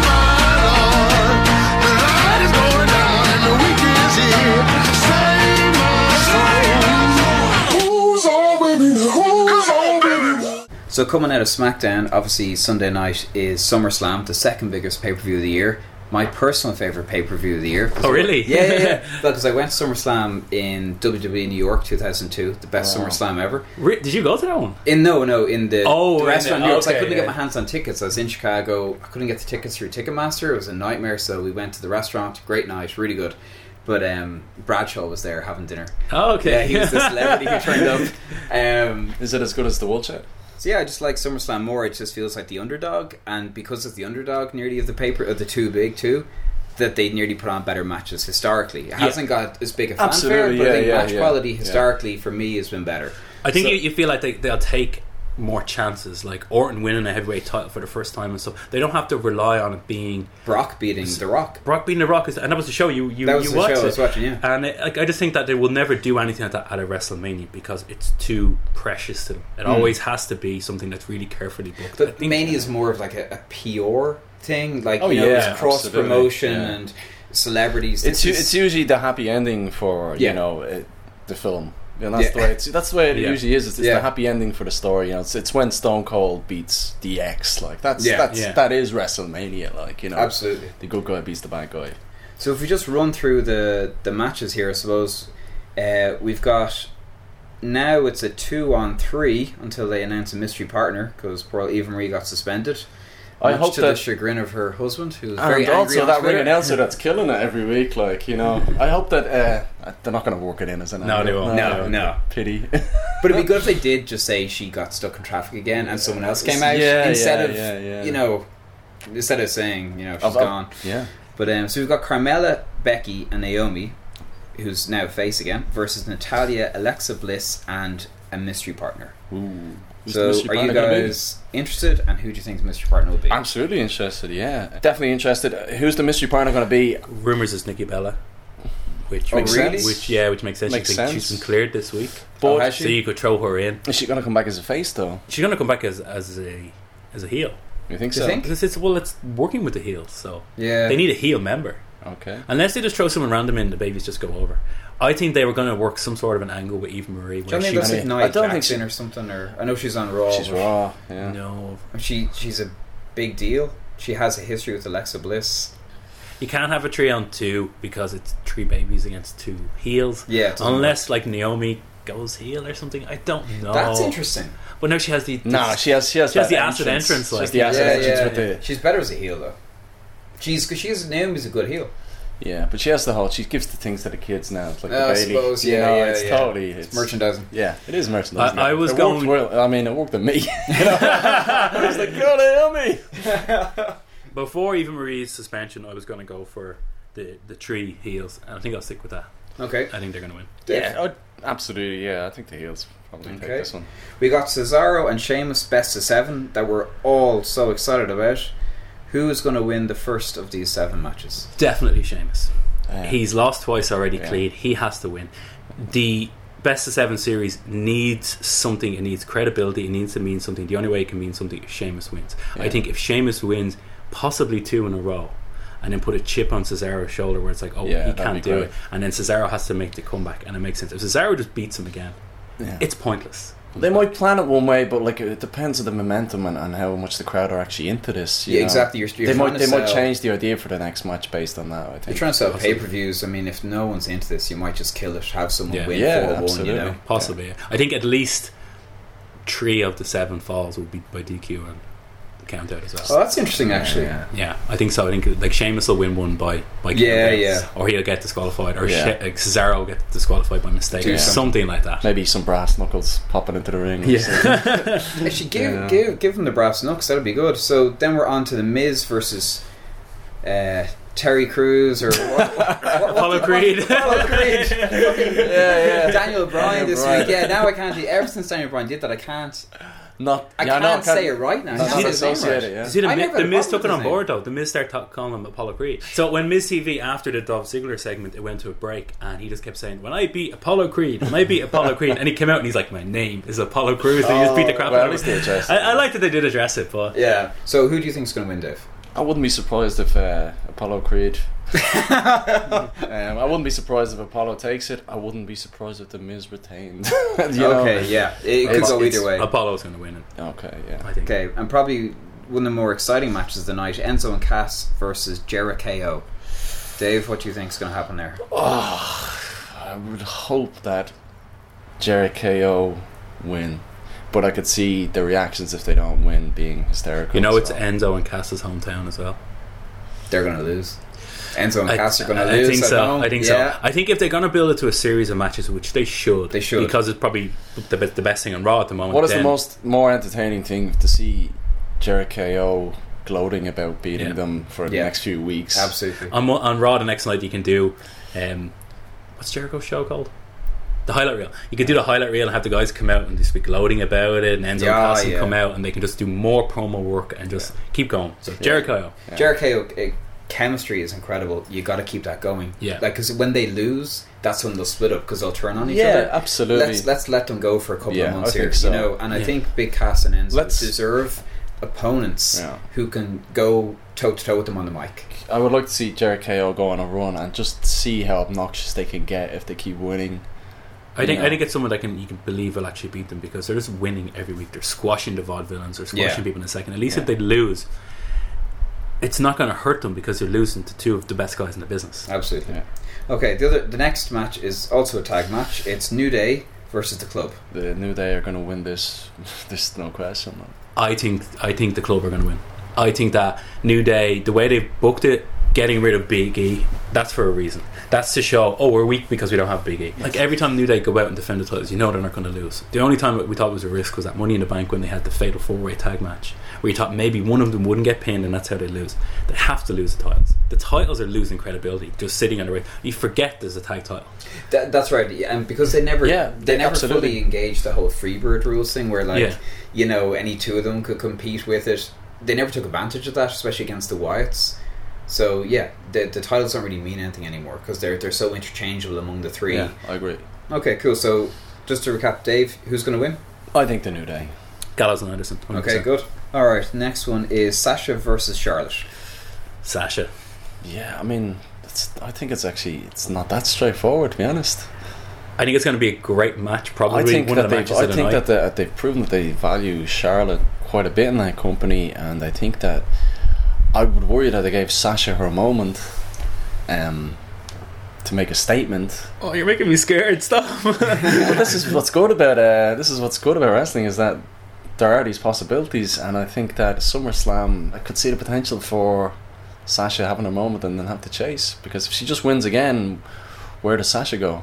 E: Save
C: So coming out of SmackDown, obviously Sunday night is SummerSlam, the second biggest pay-per-view of the year. My personal favourite pay-per-view of the year.
B: Oh, really?
C: Yeah. Because I went to SummerSlam in WWE New York 2002, the best SummerSlam ever.
B: Did you go to that one?
C: In the restaurant in New York. So I couldn't
B: yeah.
C: get my hands on tickets. I was in Chicago. I couldn't get the tickets through Ticketmaster. It was a nightmare. So we went to the restaurant. Great night, really good. But Bradshaw was there having dinner.
B: Oh, okay.
C: Yeah, he was the celebrity who turned up.
A: Is it as good as the Woolshed?
C: So yeah, I just like SummerSlam more. It just feels like the underdog, and because it's the underdog, nearly of the two big two, that they nearly put on better matches historically. It hasn't got as big a fanfare, but I think match quality historically for me has been better.
B: I think you feel like they'll take more chances, like Orton winning a heavyweight title for the first time and stuff. They don't have to rely on it being
C: Brock beating The Rock.
B: Brock beating The Rock, and that was the show you
C: that was the
B: watched
C: show
B: it.
C: I was watching, yeah.
B: And I just think that they will never do anything like that at a WrestleMania because it's too precious to them. It always has to be something that's really carefully booked.
C: But Mania is more of like a PR thing, like it's cross promotion and celebrities.
A: It's usually the happy ending for the film. And that's the way it usually is. It's the happy ending for the story. It's when Stone Cold beats DX. Like that is WrestleMania. Like
C: absolutely,
A: the good guy beats the bad guy.
C: So if we just run through the matches here, I suppose we've got now it's a 2-on-3 until they announce a mystery partner because poor Eva Marie got suspended.
A: I hope
C: to
A: that
C: the chagrin of her husband, who's
A: and
C: very angry
A: also
C: on
A: that
C: Twitter.
A: ring announcer that's killing it every week. Like I hope that they're not going to work it in as an
B: no, they won't.
C: No.
A: Pity.
C: But it'd be good if they did just say she got stuck in traffic again, and someone else came out instead of instead of saying she's gone.
A: Yeah.
C: But so we've got Carmella, Becky, and Naomi, who's now face again, versus Natalya, Alexa Bliss, and a mystery partner.
A: Ooh.
C: So are you guys interested, and who do you think the mystery partner will be?
A: Absolutely interested, yeah. Definitely interested. Who's the mystery partner going to be?
B: Rumours is Nikki Bella. Which
C: makes
B: sense.
C: sense.
B: Which makes sense.
A: Makes sense.
B: She's been cleared this week.
A: But
B: so you could throw her in.
A: Is she going to come back as a face though?
B: She's going to come back as a heel.
A: You think
C: Do
A: so?
C: you think?
B: Because it's working with the heels, so
C: Yeah.
B: they need a heel member.
A: Okay.
B: Unless they just throw someone random in, the babies just go over. I think they were going to work some sort of an angle with Eva Marie.
C: Do you think that's like Nia Jackson or something? Or I know she's on Raw.
A: She's Raw. Yeah.
B: No,
C: she's a big deal. She has a history with Alexa Bliss.
B: you can't have a 3-on-2 because it's 3 babies against 2 heels.
C: Yeah,
B: unless like Naomi goes heel or something. I don't know.
C: That's interesting.
B: But now she has the
A: she has
B: the acid entrance.
A: Like the acid entrance with the.
C: She's better as a heel though. Naomi's a good heel.
A: Yeah, but she has the whole. She gives the things to the kids now. It's like the
C: I
A: Bailey.
C: suppose,
A: it's totally it's
C: merchandising.
A: Yeah, it is merchandising.
B: I was
A: it
B: going.
A: Worked well. I mean, it worked on me. I was like, God, help me.
B: Before Eva Marie's suspension, I was going to go for the 3 heels, and I think I'll stick with that.
C: Okay,
B: I think they're going to win.
A: Yeah, absolutely. Yeah, I think the heels probably pick this one.
C: We got Cesaro and Sheamus best of 7 that we're all so excited about. Who is going to win the first of these 7 matches?
B: Definitely Sheamus. He's lost twice already clean. He has to win. The best of 7 series needs something. It needs credibility. It needs to mean something. The only way it can mean something is Sheamus wins. I think if Sheamus wins possibly 2 in a row and then put a chip on Cesaro's shoulder where it's like, he can't do it, and then Cesaro has to make the comeback, and it makes sense. If Cesaro just beats him again, it's pointless.
A: They might plan it one way, but like it depends on the momentum and how much the crowd are actually into this. You know?
C: Exactly.
A: They might change the idea for the next match based on that. I think
C: you're trying to sell pay-per-views. I mean, if no one's into this, you might just kill it. Have someone win 4-1. You know,
B: possibly. I think at least 3 of the 7 falls will be by DQ and count out as well.
C: Oh, that's interesting, actually.
B: Yeah, I think so. I think like Sheamus will win one by count out, or he'll get disqualified, or Cesaro will get disqualified by mistake, or something like that.
A: Maybe some brass knuckles popping into the ring.
C: Actually, give him the brass knuckles. That'd be good. So then we're on to the Miz versus Terry Crews or
B: Apollo Creed.
C: Apollo Creed. Daniel Bryan this week. Yeah, now I can't. Ever since Daniel Bryan did that, I can't. I can't say it right now.
B: The Miz took it on board though. The Miz started calling him Apollo Creed. So when Miz TV, after the Dolph Ziggler segment, it went to a break, and he just kept saying, "When I beat Apollo Creed, when I beat Apollo Creed," and he came out and he's like, "My name is Apollo Creed." And he just beat the crap out of him. I like that they did address it, but
C: yeah. So who do you think is going to win, Dave?
A: I wouldn't be surprised if Apollo Creed I wouldn't be surprised if Apollo takes it. I wouldn't be surprised if The Miz retained.
C: Okay, yeah. It could go either way.
B: Apollo's going to win it.
A: Okay, yeah.
B: I think.
C: Okay, and probably one of the more exciting matches of the night, Enzo and Cass versus Jericho. Dave, what do you think is going to happen there?
A: I would hope that Jericho win, but I could see the reactions if they don't win being hysterical.
B: You know, it's Enzo and Cass's hometown as well.
C: They're going to lose. Enzo and Cass are going to lose.
B: I think so. I think
C: yeah.
B: so. I think if they're going to build it to a series of matches, which they should, because it's probably the best thing on Raw at the moment.
A: What is the more entertaining thing to see Jericho gloating about beating them for the next few weeks?
C: Absolutely.
B: On Raw the next night, you can do what's Jericho's show called? The highlight reel. You could do the highlight reel and have the guys come out and just be gloating about it, and Enzo and Cass can come out and they can just do more promo work and just keep going. So Jericho.
C: Chemistry is incredible. You got to keep that going.
B: Yeah,
C: like, because when they lose, that's when they'll split up because they'll turn on each
A: other.
C: Yeah,
A: absolutely.
C: Let's let them go for a couple of months here.
A: So.
C: You know, and I think Big Cass and Enzo deserve opponents who can go toe to toe with them on the mic.
A: I would like to see Jericho go on a run and just see how obnoxious they can get if they keep winning.
B: I think it's someone that you can believe will actually beat them, because they're just winning every week. They're squashing the vaudevillains, they're squashing people in a second. At least if they lose, it's not going to hurt them because they're losing to two of the best guys in the business.
C: Absolutely. Yeah. Okay, the next match is also a tag match. It's New Day versus the Club.
A: The New Day are going to win this. There's no question.
B: I think the Club are going to win. I think that New Day, the way they've booked it, getting rid of Big E, that's for a reason. That's to show, we're weak because we don't have Big E. Like, every time New Day go out and defend the titles, you know they're not going to lose. The only time we thought was a risk was that Money in the Bank when they had the fatal 4-way tag match, where you thought maybe one of them wouldn't get pinned and that's how they lose. They have to lose the titles. The titles are losing credibility just sitting on the ring. You forget there's a tag title.
C: That's right, and because they never fully engaged the whole Freebird rules thing, where any two of them could compete with it. They never took advantage of that, especially against the Wyatts. So the titles don't really mean anything anymore because they're so interchangeable among the three.
A: Yeah, I agree.
C: Okay, cool. So just to recap, Dave, who's going to win?
A: I think the New Day.
B: Gallows and Anderson. 100%.
C: Okay, good. Alright, next one is Sasha versus Charlotte.
B: Sasha.
A: Yeah, I mean, I think it's not that straightforward, to be honest.
B: I think it's going to be a great match, probably one of the matches of the night.
A: I think that they've proven that they value Charlotte quite a bit in that company, and I think that I would worry that they gave Sasha her moment to make a statement.
B: Oh, you're making me scared. Stop.
A: But this is what's good about wrestling, is that there are these possibilities, and I think that SummerSlam, I could see the potential for Sasha having a moment and then have to chase, because if she just wins again, where does Sasha go?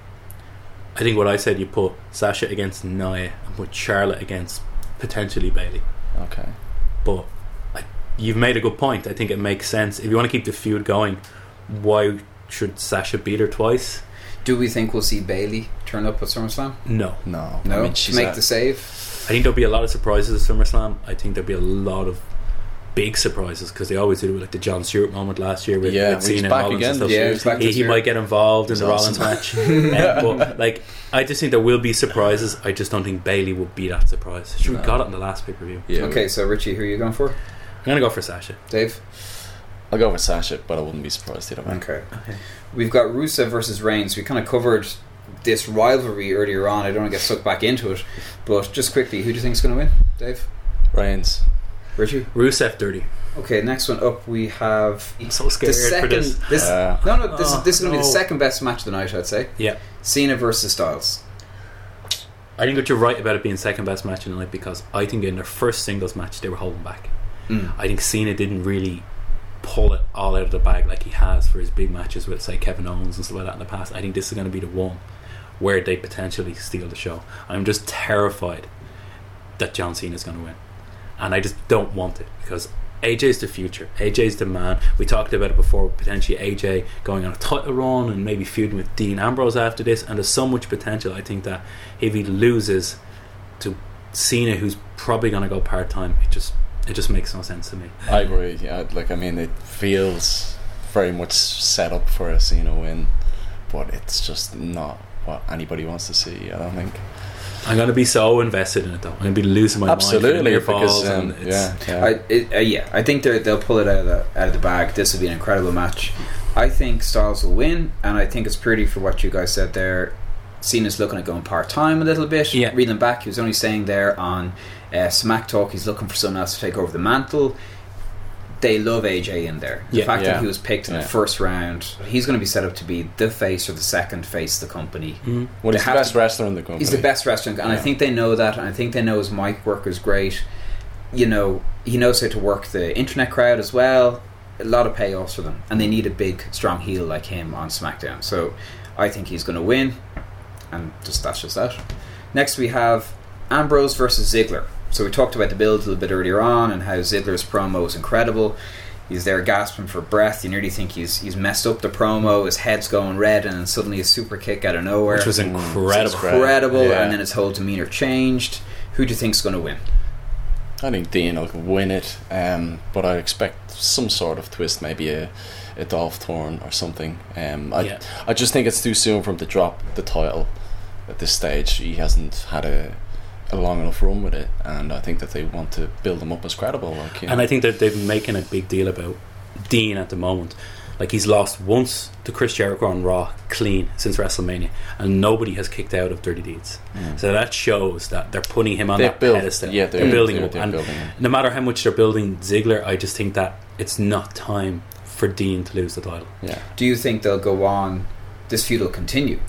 B: I think what I said, you put Sasha against Nia and put Charlotte against potentially Bayley.
A: Okay.
B: But you've made a good point. I think it makes sense. If you want to keep the feud going, why should Sasha beat her twice?
C: Do we think we'll see Bayley turn up at SummerSlam?
B: No.
A: I mean,
C: to make the save?
B: I think there'll be a lot of surprises at SummerSlam. I think there'll be a lot of big surprises, because they always do it, like the John Stewart moment last year with Cena and Rollins and stuff. He might get involved in the Rollins match. But I just think there will be surprises. I just don't think Bayley will be that surprise. We got it in the last pay-per-view.
C: Okay, so Richie, who are you going for?
B: I'm going to go for Sasha.
C: Dave?
A: I'll go for Sasha, but I wouldn't be surprised either way.
C: Okay. We've got Rusev versus Reigns. We kind of covered this rivalry earlier on. I don't want to get sucked back into it, but just quickly, who do you think is going to win? Dave?
A: Reigns.
C: Richie?
B: Rusev 30.
C: Okay, next one up we have.
B: I'm so scared for this.
C: This is going to be the second best match of the night, I'd say.
B: Yeah.
C: Cena versus Styles.
B: I think that you're right about it being second best match of the night, because I think in their first singles match they were holding back. I think Cena didn't really pull it all out of the bag like he has for his big matches with, say, Kevin Owens and stuff like that in the past. I think this is going to be the one where they potentially steal the show. I'm just terrified that John Cena is going to win, and I just don't want it, because AJ's the future. AJ's the man. We talked about it before, potentially AJ going on a title run and maybe feuding with Dean Ambrose after this, and there's so much potential. I think that if he loses to Cena, who's probably going to go part-time, it just makes no sense to me.
A: I agree. Yeah, it feels very much set up for a Cena win, but it's just not what anybody wants to see, I don't think.
B: I'm going to be so invested in it, though. I'm going to be losing my mind.
A: Absolutely,
B: because
C: I think they'll pull it out of the bag. This will be an incredible match. I think Styles will win, and I think it's pretty for what you guys said there. Cena's looking at going part-time a little bit.
B: Yeah.
C: Reading back, he was only saying there on Smack Talk he's looking for someone else to take over the mantle. They love AJ in there. The fact that he was picked in the first round, he's going to be set up to be the face or the second face of the company.
A: Well, he's the best wrestler in the company.
C: He's the best wrestler, and I think they know that, and I think they know his mic work is great. You know, he knows how to work the internet crowd as well. A lot of payoffs for them, and they need a big, strong heel like him on SmackDown. So I think he's going to win, and that's just that. Next we have Ambrose versus Ziggler. So we talked about the build a little bit earlier on, and how Ziggler's promo is incredible. He's there gasping for breath. You nearly think he's messed up the promo. His head's going red, and then suddenly a super kick out of nowhere,
B: which was incredible.
C: And then his whole demeanor changed. Who do you think's going to win?
A: I think Dean will win it, but I expect some sort of twist, maybe a Dolph turn or something. I just think it's too soon for him to drop the title at this stage. He hasn't had a long enough run with it, and I think that they want to build him up as credible.
B: And I think that they've been making a big deal about Dean at the moment. Like, he's lost once to Chris Jericho on Raw clean since WrestleMania, and nobody has kicked out of Dirty Deeds. So that shows that they're putting him on that pedestal.
A: Yeah,
B: they're building him up. And no matter how much they're building Ziggler, I just think that it's not time for Dean to lose the title.
C: Do you think they'll go on, this feud will continue?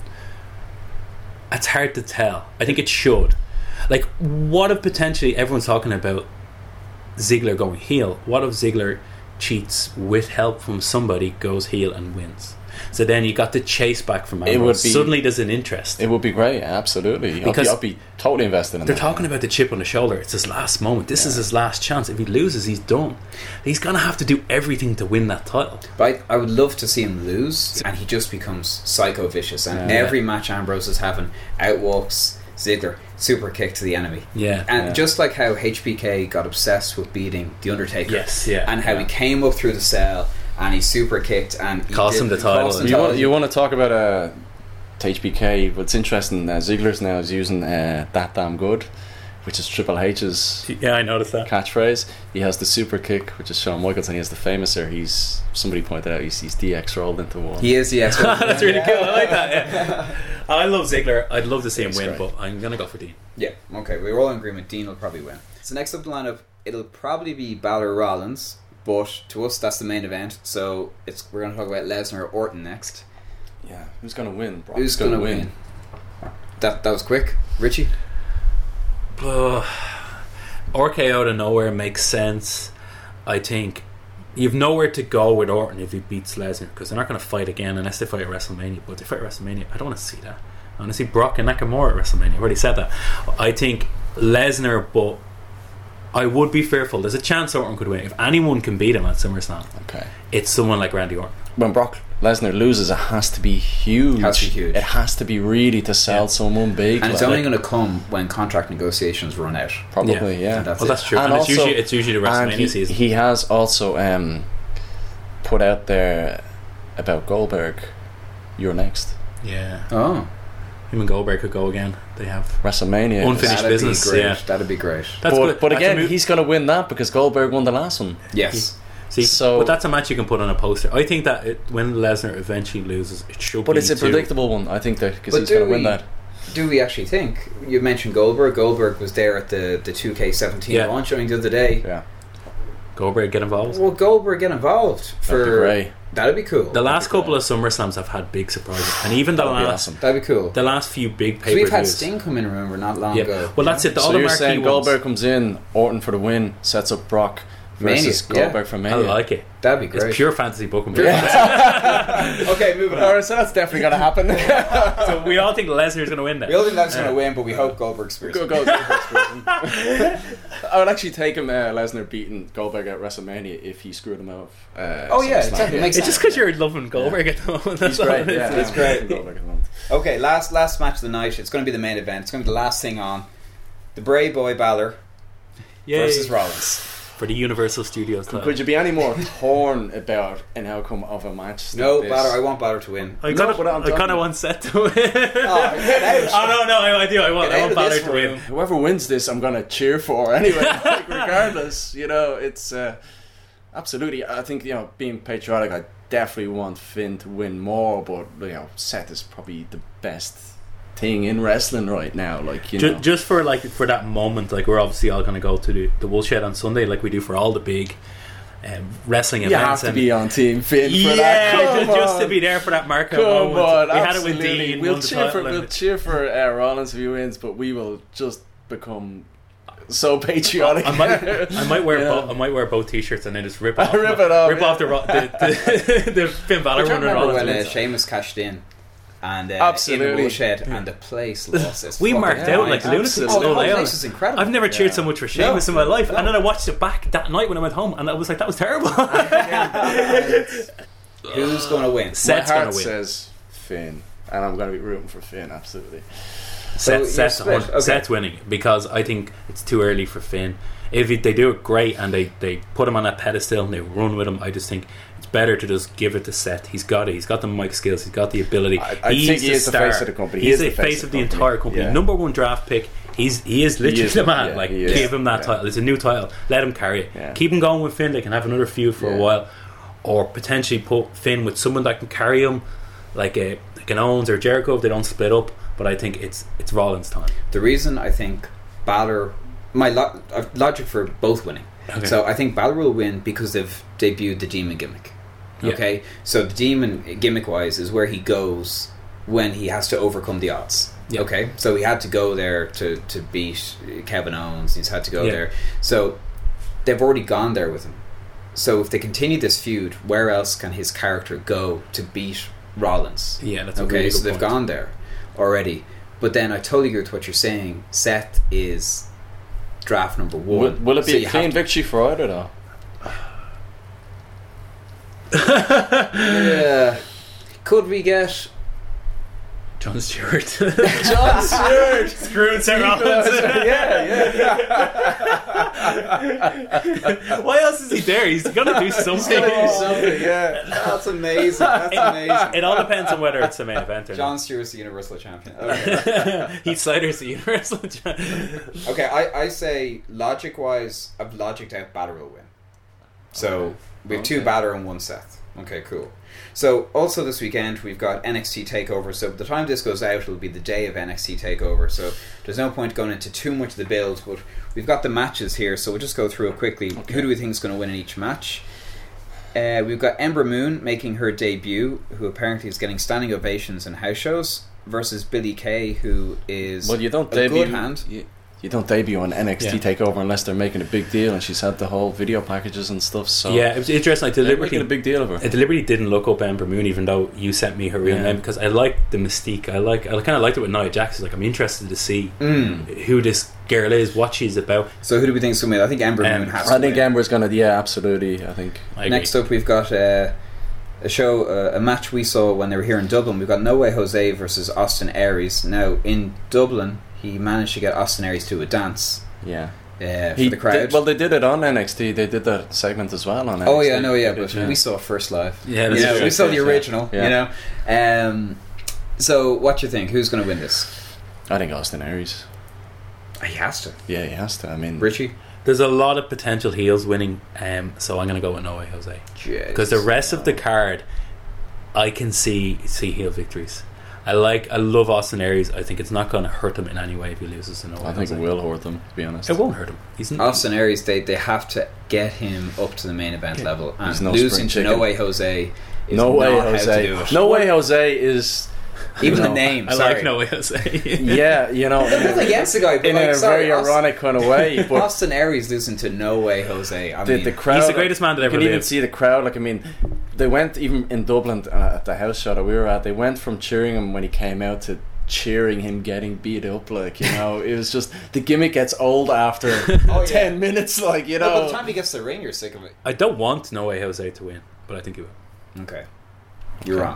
B: It's hard to tell. I think it should. Like, what if potentially everyone's talking about Ziggler going heel? What if Ziggler cheats with help from somebody, goes heel and wins? So then you got the chase back from Ambrose. Suddenly there's an interest.
A: It would be great, absolutely.
B: Because
A: I'll be totally invested in
B: they're
A: that.
B: talking about the chip on the shoulder. It's his last moment. This is his last chance. If he loses, he's done. He's going to have to do everything to win that title.
C: But I would love to see him lose, and he just becomes psycho vicious. And every match Ambrose is having, outwalks Ziggler, super kick to the enemy. Just like how HBK got obsessed with beating The Undertaker, and how he came up through the cell and he super kicked and
B: cost him the title.
A: You want to talk about HBK? What's interesting, Ziggler's now is using That Damn Good, which is Triple H's
B: I noticed that
A: catchphrase. He has the super kick, which is Shawn Michaels, and he has the famous somebody pointed out he's DX rolled into one.
C: He is DX rolled.
B: That's really cool. I like that. I love Ziggler. I'd love to see him win, but I'm going to go for Dean.
C: Okay, we're all in agreement. Dean will probably win. So next up the lineup, it'll probably be Balor Rollins, but to us that's the main event. So we're going to talk about Lesnar or Orton next.
A: Yeah, who's going to win?
C: Who's going to win? That was quick. Richie?
B: RKO out of nowhere makes sense. I think you've nowhere to go with Orton if he beats Lesnar, because they're not going to fight again unless they fight at WrestleMania. But if they fight at WrestleMania, I don't want to see that. I want to see Brock and Nakamura at WrestleMania. I already said that. I think Lesnar, but I would be fearful. There's a chance Orton could win. If anyone can beat him at SummerSlam, it's someone like Randy Orton.
A: When Brock Lesnar loses, it has to be huge. It has to be really to sell someone big.
C: And it's only going to come when contract negotiations run out.
A: Probably,
B: that's true. And it's usually the WrestleMania season.
A: He has also put out there about Goldberg, you're next.
C: Oh.
B: Him and Goldberg could go again. They have
A: WrestleMania.
B: Unfinished business.
C: That'd be great.
A: But again, he's going to win that because Goldberg won the last one.
C: Yes.
B: But that's a match you can put on a poster. I think that when Lesnar eventually loses, it should be.
A: But it's a predictable one, I think, because he's going to win that.
C: Do we actually think? You mentioned Goldberg. Goldberg was there at the 2K17 launch the other day.
B: Goldberg get involved?
C: Well, Goldberg get involved.
A: That'd be great.
C: That'd be cool.
B: The last couple of SummerSlams have had big surprises, and even
C: that'd be cool.
B: The last few big pay-per-views.
C: We've had Sting come in, remember, not long ago.
B: Well, that's it.
A: So you're saying Goldberg comes in, Orton for the win, sets up Brock versus Goldberg for Mania.
B: I like it.
C: That'd be great.
B: It's pure fantasy booking.
C: Okay, moving on.
A: Alright, so that's definitely going to happen.
B: So we all think Lesnar's going to win that.
C: We all think Lesnar's going to win, but we hope Goldberg screws him.
A: I would actually take him Lesnar beating Goldberg at WrestleMania if he screwed him out.
C: Exactly.
B: It's just because you're loving Goldberg at the moment.
A: He's great.
C: It's great. Okay, last match of the night. It's going to be the main event. It's going to be the last thing on. The Bray Boy Balor versus Rollins.
B: For the Universal Studios title.
A: Could you be any more torn about an outcome of a match?
C: No, Balor. I want Balor to win.
B: I kind of want Seth to win. Get out. No, I do. I want Balor to win.
A: Whoever wins this, I'm going to cheer for anyway. Regardless, it's absolutely. I think being patriotic, I definitely want Finn to win more, but Seth is probably the best thing in wrestling right now. Like
B: just for that moment, like we're obviously all going to go to the Woolshed on Sunday, like we do for all the big wrestling events.
A: You have to be on Team Finn for that.
B: Just to be there for that marker moment.
A: On,
B: we had it with Dean.
A: We'll cheer for Rollins if he wins, but we will just become so patriotic.
B: I might wear both t-shirts and then just rip off the Finn Balor one.
C: I remember when Sheamus cashed in. And
A: absolutely,
C: in the Woolshed, and the place lost its
B: we marked out like lunatics.
C: The place is incredible.
B: I've never cheered so much for Sheamus in my life, and then I watched it back that night when I went home, and I was like, that was terrible.
C: Who's going to win?
B: Seth's
A: my
B: going
A: heart
B: to win.
A: Says Finn, and I'm going to be rooting for Finn. Absolutely.
B: Seth's winning because I think it's too early for Finn. If they do it great and they put him on that pedestal and they run with him, I just think it's better to just give it to Seth. He's got it. He's got the mic skills. He's got the ability.
A: I think he is the face of the company.
B: He's the face of the entire company.
A: Yeah.
B: Number one draft pick. He is literally the man. Give him that title. It's a new title. Let him carry it.
A: Yeah.
B: Keep him going with Finn. They can have another feud for a while, or potentially put Finn with someone that can carry him, like an Owens or Jericho if they don't split up. But I think it's Rollins' time.
C: The reason I think Balor, my logic for both winning. Okay. So I think Balor will win because they've debuted the Demon gimmick. Okay, so the Demon gimmick-wise is where he goes when he has to overcome the odds. Okay, so he had to go there to beat Kevin Owens. He's had to go there. So they've already gone there with him. So if they continue this feud, where else can his character go to beat Rollins?
B: Yeah, that's a really good
C: so they've gone there already. But then I totally agree with what you're saying. Seth is draft number one.
A: Will it be a clean victory for either though?
C: Yeah. Could we get
B: John Stewart?
A: John Stewart
B: screwing Seth Rollins. Why else is he there? He's gonna do something.
C: That's amazing.
B: It all depends on whether it's a main event or
C: John Stewart's the Universal Champion. Okay.
B: Heath Slater's the Universal Champion.
C: Okay, I say logic wise, I've logicked out Balor will win. So we have two Balor and one Seth. Okay, cool. So also this weekend we've got NXT TakeOver. So by the time this goes out, it'll be the day of NXT TakeOver. So there's no point going into too much of the build, but we've got the matches here. So we'll just go through it quickly. Okay. Who do we think is going to win in each match? We've got Ember Moon making her debut, who apparently is getting standing ovations in house shows, versus Billie Kay, who is
A: you don't
C: good hand.
A: You don't debut on NXT TakeOver unless they're making a big deal, and she's had the whole video packages and stuff. So
B: yeah, it was interesting. I deliberately
A: making a big deal of her.
B: I deliberately didn't look up Ember Moon, even though you sent me her real name, because I like the mystique. I kind of liked it with Nia Jax. Like, I'm interested to see who this girl is, what she's about.
C: So who do we think is going to win? I think Ember Moon has to
A: I think Ember's going to. Yeah, absolutely. I think.
C: Next up, we've got a match we saw when they were here in Dublin. We've got No Way Jose versus Austin Aries. Now in Dublin, he managed to get Austin Aries to a dance.
A: Yeah,
C: for the crowd.
A: They did it on NXT. They did that segment as well on NXT.
C: Oh yeah, but we saw it first live.
B: Yeah,
C: we saw the original. Yeah. You know. So what do you think? Who's going to win this?
A: I think Austin Aries.
C: He has to.
A: Yeah, he has to. I mean,
C: Richie.
B: There's a lot of potential heels winning, so I'm going to go with No Way Jose, because the rest of the card, I can see heel victories. I love Austin Aries. I think it's not going to hurt him in any way if he loses to No Way Jose.
A: I think it will hurt him, to be honest.
B: It won't hurt him.
C: Austin Aries, they have to get him up to the main event level, and losing to No Way Jose is not how to do it.
A: No Way Jose is...
C: Even the name.
B: I like No Way Jose.
A: Yeah, you know,
C: against the guy,
A: in a very ironic kind of way. But
C: Austin Aries losing to No Way Jose. I mean,
A: the crowd,
B: he's the greatest man that ever lived.
A: You can even see the crowd. Like, I mean, they went even in Dublin at the house show that we were at. They went from cheering him when he came out to cheering him getting beat up. Like, you know, it was just the gimmick gets old after 10 minutes. Like, you know,
C: by the time he gets to the ring, you're sick of it.
B: I don't want No Way Jose to win, but I think he will.
C: Okay, you're wrong.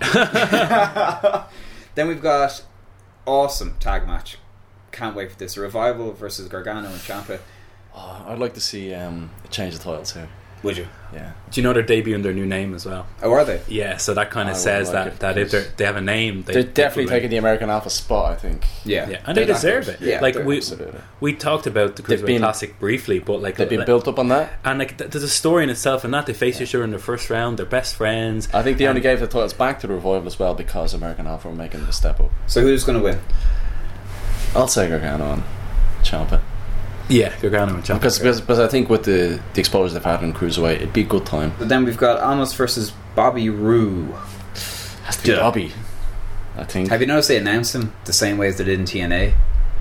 C: Then we've got awesome tag match. Can't wait for this. Revival versus Gargano and Ciampa.
A: I'd like to see a change of titles here.
C: Would you?
A: Yeah.
B: Do you know they're debuting their new name as well?
C: Oh, are they?
B: Yeah, so that kind of
A: I
B: says
A: wouldn't like
B: that if they have a name,
A: They're definitely
B: people
A: taking the American Alpha spot, I think.
C: Yeah.
B: and they
C: They're
B: deserve
C: that
B: it.
C: good. Yeah,
B: like
C: they're
B: we talked about the
A: They've
B: Cruiserweight
A: been-
B: Classic briefly, but like
A: They've been built up on that.
B: and like there's a story in itself, and that they face each other in the first round. They're best friends.
A: I think they only gave the titles back to the Revival as well because American Alpha were making the step up.
C: So who's going to win?
A: I'll say Gargano and Ciampa.
B: Yeah, Gargano and Ciampa.
A: Because I think with the exposure they've had in Cruiserweight, it'd be a good time.
C: But then we've got Almas versus Bobby Roode.
A: Has to be Bobby, I think.
C: Have you noticed they announced him the same way as they did in TNA?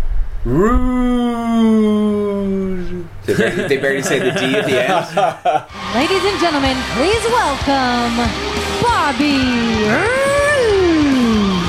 B: Rude.
C: They barely say the D at the end.
L: Ladies and gentlemen, please welcome Bobby Roode.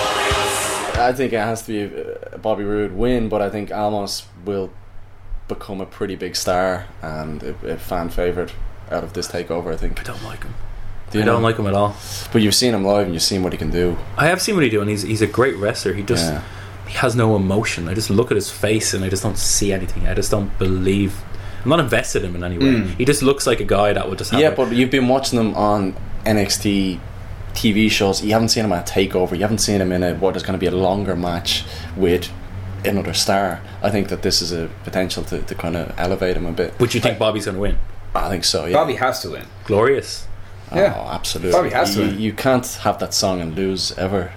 A: I think it has to be a Bobby Roode win, but I think Almas will become a pretty big star and a fan favourite out of this takeover, I think.
B: I don't like him.
A: I
B: don't like him at all.
A: But you've seen him live and you've seen what he can do.
B: I have seen what he do, and he's a great wrestler. He just he has no emotion. I just look at his face and I just don't see anything. I just don't believe. I'm not invested in him in any way. He just looks like a guy that would just have
A: but you've been watching him on NXT TV shows. You haven't seen him at TakeOver. You haven't seen him in what is going to be a longer match with another star. I think that this is a potential to kind of elevate him a bit.
B: Would you think Bobby's going to win?
A: I think so, yeah.
C: Bobby has to win.
B: Glorious.
C: Yeah.
A: Oh, absolutely.
C: Bobby has to win.
A: You can't have that song and lose ever.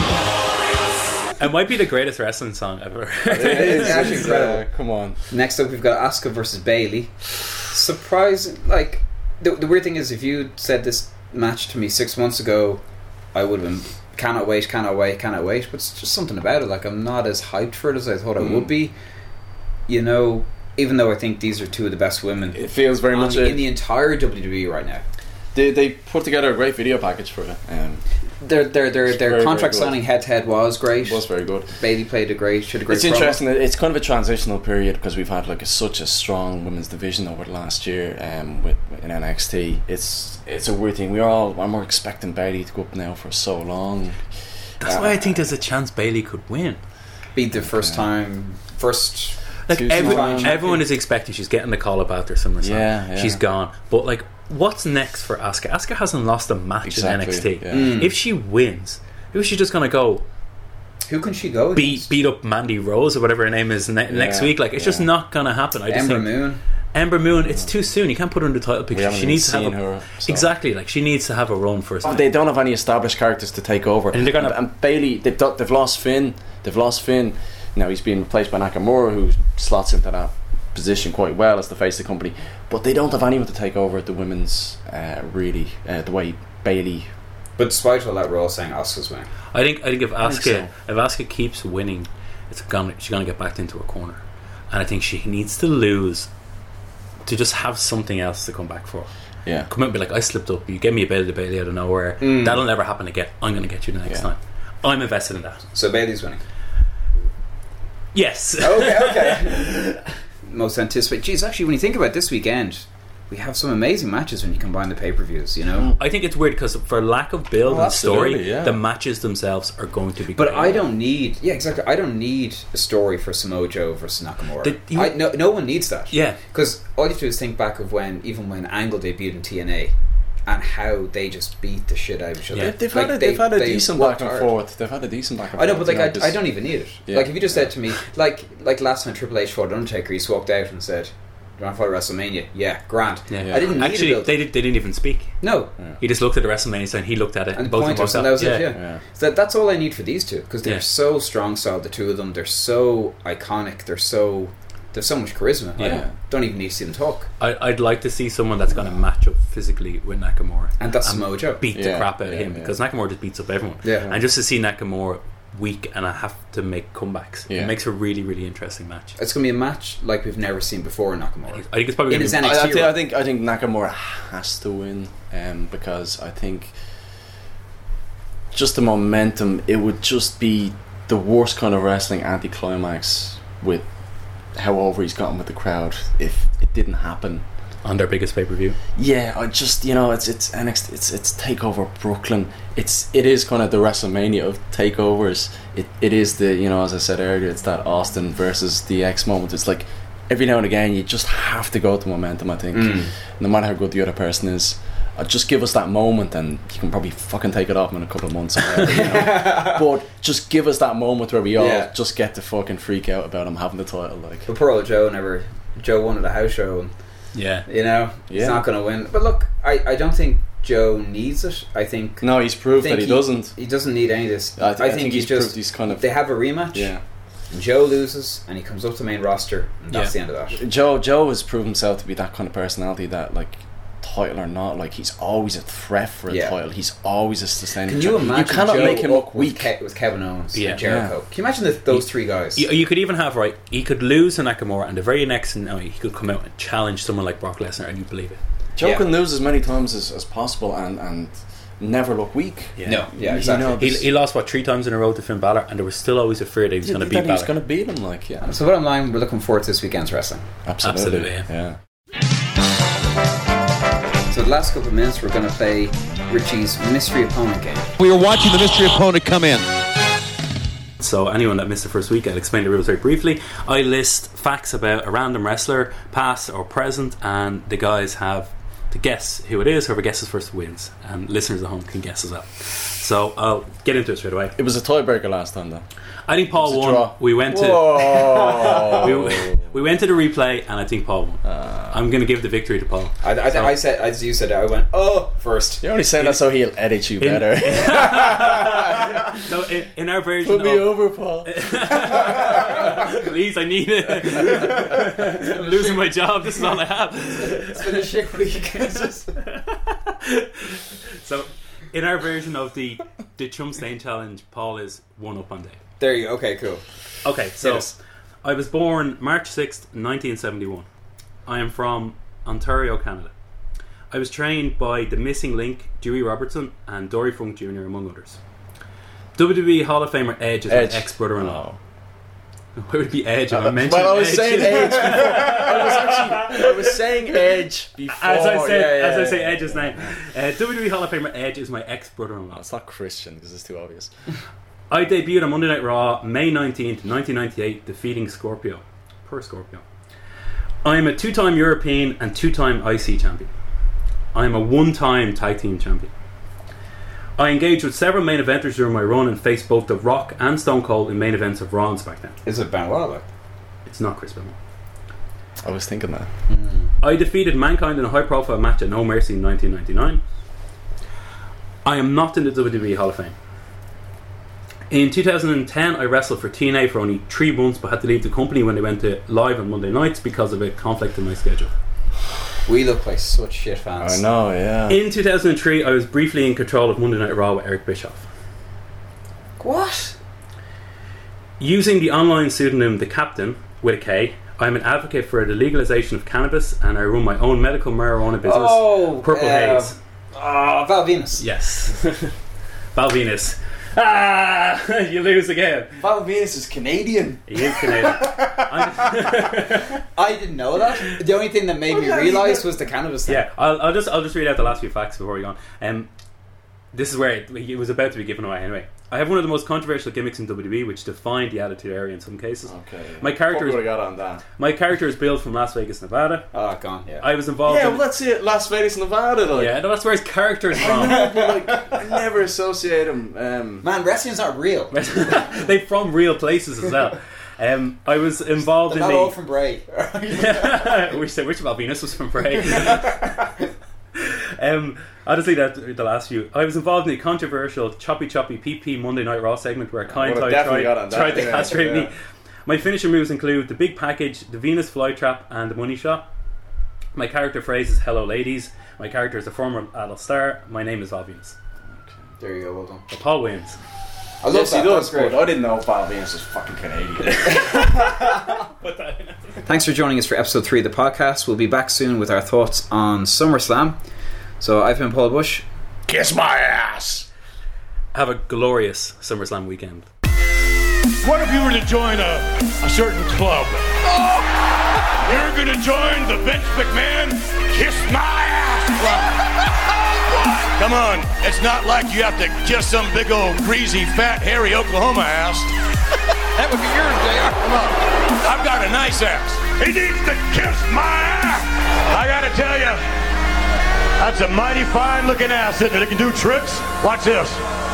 B: It might be the greatest wrestling song ever.
C: It's actually incredible.
A: Come on.
C: Next up, we've got Asuka versus Bayley. Surprising. Like, the weird thing is, if you said this match to me 6 months ago, I would have been cannot wait. But it's just something about it. Like, I'm not as hyped for it as I thought I would be. You know, even though I think these are two of the best women,
A: it feels very much
C: in the entire WWE right now.
A: They put together a great video package for it.
C: Their
A: very,
C: contract
A: very
C: signing head to head was great.
A: It was very good.
C: Bayley played a great promo.
A: It's interesting. It's kind of a transitional period because we've had such a strong women's division over the last year in NXT. It's a weird thing. I'm expecting Bayley to go up now for so long.
B: That's why I think there's a chance Bayley could win.
C: Be the first time.
B: Like everyone is expecting she's getting the call up after SummerSlam.
A: Yeah.
B: She's gone. But like, what's next for Asuka? Asuka hasn't lost a match in NXT.
A: Yeah.
B: If she wins, who's she just gonna go?
C: Who can she go?
B: Beat up Mandy Rose or whatever her name is next week? Like, it's just not gonna happen. I just think Ember Moon. It's too soon. You can't put her in the title picture. She needs to have
A: her,
B: exactly. Like, she needs to have a run first.
A: They don't have any established characters to take over, and Bayley. They've lost Finn. Now he's been replaced by Nakamura, who slots into that position quite well as the face of the company. But they don't have anyone to take over the women's really the way Bayley.
C: But despite all that, we're all saying Asuka's winning.
B: I think if Asuka keeps winning, she's gonna get backed into a corner, and I think she needs to lose to just have something else to come back for.
A: Yeah,
B: come out and be like, I slipped up. You gave me a Bayley out of nowhere. That'll never happen again. I'm gonna get you the next time. I'm invested in that.
C: So Bayley's winning.
B: Yes.
C: Okay. Most anticipated. Geez, actually, when you think about this weekend, we have some amazing matches when you combine the pay-per-views, you know?
B: I think it's weird because for lack of build and story, the matches themselves are going to be
C: But
B: great.
C: I don't need... Yeah, exactly. I don't need a story for Samoa Joe versus Nakamura. No one needs that.
B: Yeah.
C: Because all you have to do is think back of when Angle debuted in TNA and how they just beat the shit out of each other.
A: Yeah. They've had a decent back and forth. I
C: know, but I don't even need it. Yeah. Like, if you just said to me, like last time Triple H fought Undertaker, he just walked out and said, "Do you want to fight WrestleMania?" Yeah, grand.
B: Yeah.
C: I didn't need
B: actually.
C: They
B: didn't even speak.
C: No,
B: he just looked at the WrestleMania and he looked at it
C: and
B: both
C: pointers, and that was it. Yeah. So that's all I need for these two because they're so strong styled. The two of them, they're so iconic. There's so much charisma.
B: Yeah.
C: I don't even need to see them talk.
B: I'd like to see someone that's going to match up physically with Nakamura,
C: and that's Samoa Joe.
B: Beat the crap out of him because Nakamura just beats up everyone.
C: Yeah.
B: And just to see Nakamura weak and I have to make comebacks, it makes a really, really interesting match.
C: It's going to be a match like we've never seen before in Nakamura.
B: I think it's probably
C: in his NXT.
A: I think Nakamura has to win because I think just the momentum, it would just be the worst kind of wrestling anticlimax with how over he's gotten with the crowd if it didn't happen
B: on their biggest pay-per-view.
A: Yeah, I just it's NXT, it's Takeover Brooklyn. It is kind of the WrestleMania of takeovers. It is the as I said earlier, it's that Austin versus DX moment. It's like every now and again you just have to go to momentum. I think no matter how good the other person is, just give us that moment, and you can probably fucking take it off in a couple of months. But just give us that moment where we all just get to fucking freak out about him having the title. Like,
C: but poor old Joe won at a house show, and he's not going to win. But look, I don't think Joe needs it. I think
A: he's proved that he doesn't.
C: He doesn't need any of this.
A: I think he's proved he's kind of.
C: They have a rematch.
A: Yeah.
C: And Joe loses, and he comes up to the main roster, and that's the end of that.
A: Joe has proved himself to be that kind of personality that, like, title or not, like, he's always a threat for a title. He's always a sustainable.
C: Can you imagine?
A: You cannot
C: Joe
A: make him look weak
C: with Kevin Owens and Jericho. Can you imagine those three guys?
B: You could even have he could lose to Nakamura, and the very next night he could come out and challenge someone like Brock Lesnar, and you believe it.
A: Joe can lose as many times as possible and never look weak.
C: Exactly.
B: He lost 3 times in a row to Finn Balor, and there was still always a fear that he was going to beat Balor.
A: He was going to beat him, like,
C: So bottom line, we're looking forward to this weekend's wrestling.
A: Absolutely, yeah.
C: So the last couple of minutes, we're going to play Richie's mystery opponent game.
M: We are watching the mystery opponent come in.
B: So anyone that missed the first week, I'll explain the rules very briefly. I list facts about a random wrestler, past or present, and the guys have to guess who it is. Whoever guesses first wins, and listeners at home can guess as well. So I'll get into it straight away.
A: It was a tiebreaker last time, though.
B: I think Paul won. We went to we went to the replay, and I think Paul won. I'm going to give the victory to Paul.
C: I said, as you said, I went first.
A: You're only saying that so he'll edit you better.
B: So in our version,
A: put me over, Paul.
B: Please, I need it. I'm losing my job. This is all I have.
C: It's been a shit week.
B: So in our version of the Chum Stain Challenge, Paul is 1 up on Dave.
C: There you go. Okay, cool.
B: Okay, so I was born March 6th, 1971. I am from Ontario, Canada. I was trained by The Missing Link, Dewey Robertson, and Dory Funk Jr., among others. WWE Hall of Famer Edge is my ex-brother-in-law. Why would it be Edge? I mentioned
A: I was saying Edge before. I was saying Edge before.
B: As I say Edge's name. WWE Hall of Famer Edge is my ex-brother-in-law.
A: It's not Christian, because it's too obvious.
B: I debuted on Monday Night Raw, May 19th, 1998, defeating Scorpio. Poor Scorpio. I am a 2-time European and 2-time IC champion. I am a 1-time tag team champion. I engaged with several main eventers during my run and faced both The Rock and Stone Cold in main events of Raw and SmackDown.
C: Is it Benoit?
B: It's not Chris Benoit.
A: I was thinking that.
B: I defeated Mankind in a high-profile match at No Mercy in 1999. I am not in the WWE Hall of Fame. In 2010, I wrestled for TNA for only 3 months, but had to leave the company when they went to live on Monday nights because of a conflict in my schedule.
C: We look like such shit fans.
A: I know, yeah.
B: In 2003, I was briefly in control of Monday Night Raw with Eric Bischoff.
C: What?
B: Using the online pseudonym The Captain, with a K, I am an advocate for the legalization of cannabis, and I run my own medical marijuana business, Purple Haze.
C: Val Venus.
B: Yes. Val Venus. You lose again.
A: Val Venus is Canadian.
B: He is Canadian.
C: I didn't know that. The only thing that made me realise was the cannabis thing.
B: Yeah, I'll just read out the last few facts before we go on. This is where it was about to be given away anyway. I have one of the most controversial gimmicks in WWE, which defined the Attitude Era in some cases.
A: Okay.
B: My character is built from Las Vegas, Nevada.
C: Oh, gone. Yeah.
B: I was involved.
A: Yeah, well, that's it. Las Vegas, Nevada. Like.
B: Yeah, no, that's where his character is from.
A: I never associate him.
C: Man, wrestling's not real.
B: They're from real places as well. I was involved
C: They're
B: in
C: not all from Bray.
B: Which Val Venus was from Bray. Honestly, that the last few. I was involved in the controversial Choppy PP Monday Night Raw segment where Kind tried to castrate me. My finisher moves include the big package, the Venus flytrap, and the money shot. My character phrase is "Hello, ladies." My character is a former adult star. My name is Val Venus.
C: There you go. Well done.
B: So Paul wins.
A: I love that. That's great. I didn't know Val Venus was fucking Canadian.
C: Thanks for joining us for episode 3 of the podcast. We'll be back soon with our thoughts on SummerSlam. So I've been Paul Bush.
D: Kiss my ass.
B: Have a glorious SummerSlam weekend.
D: What if you were to join a certain club? You're gonna join the Vince McMahon Kiss My Ass Club. Come on, it's not like you have to kiss some big old greasy, fat, hairy Oklahoma ass. That would be yours, JR. Come on. I've got a nice ass. He needs to kiss my ass. I gotta tell you, that's a mighty fine looking ass, isn't it? It can do tricks. Watch this.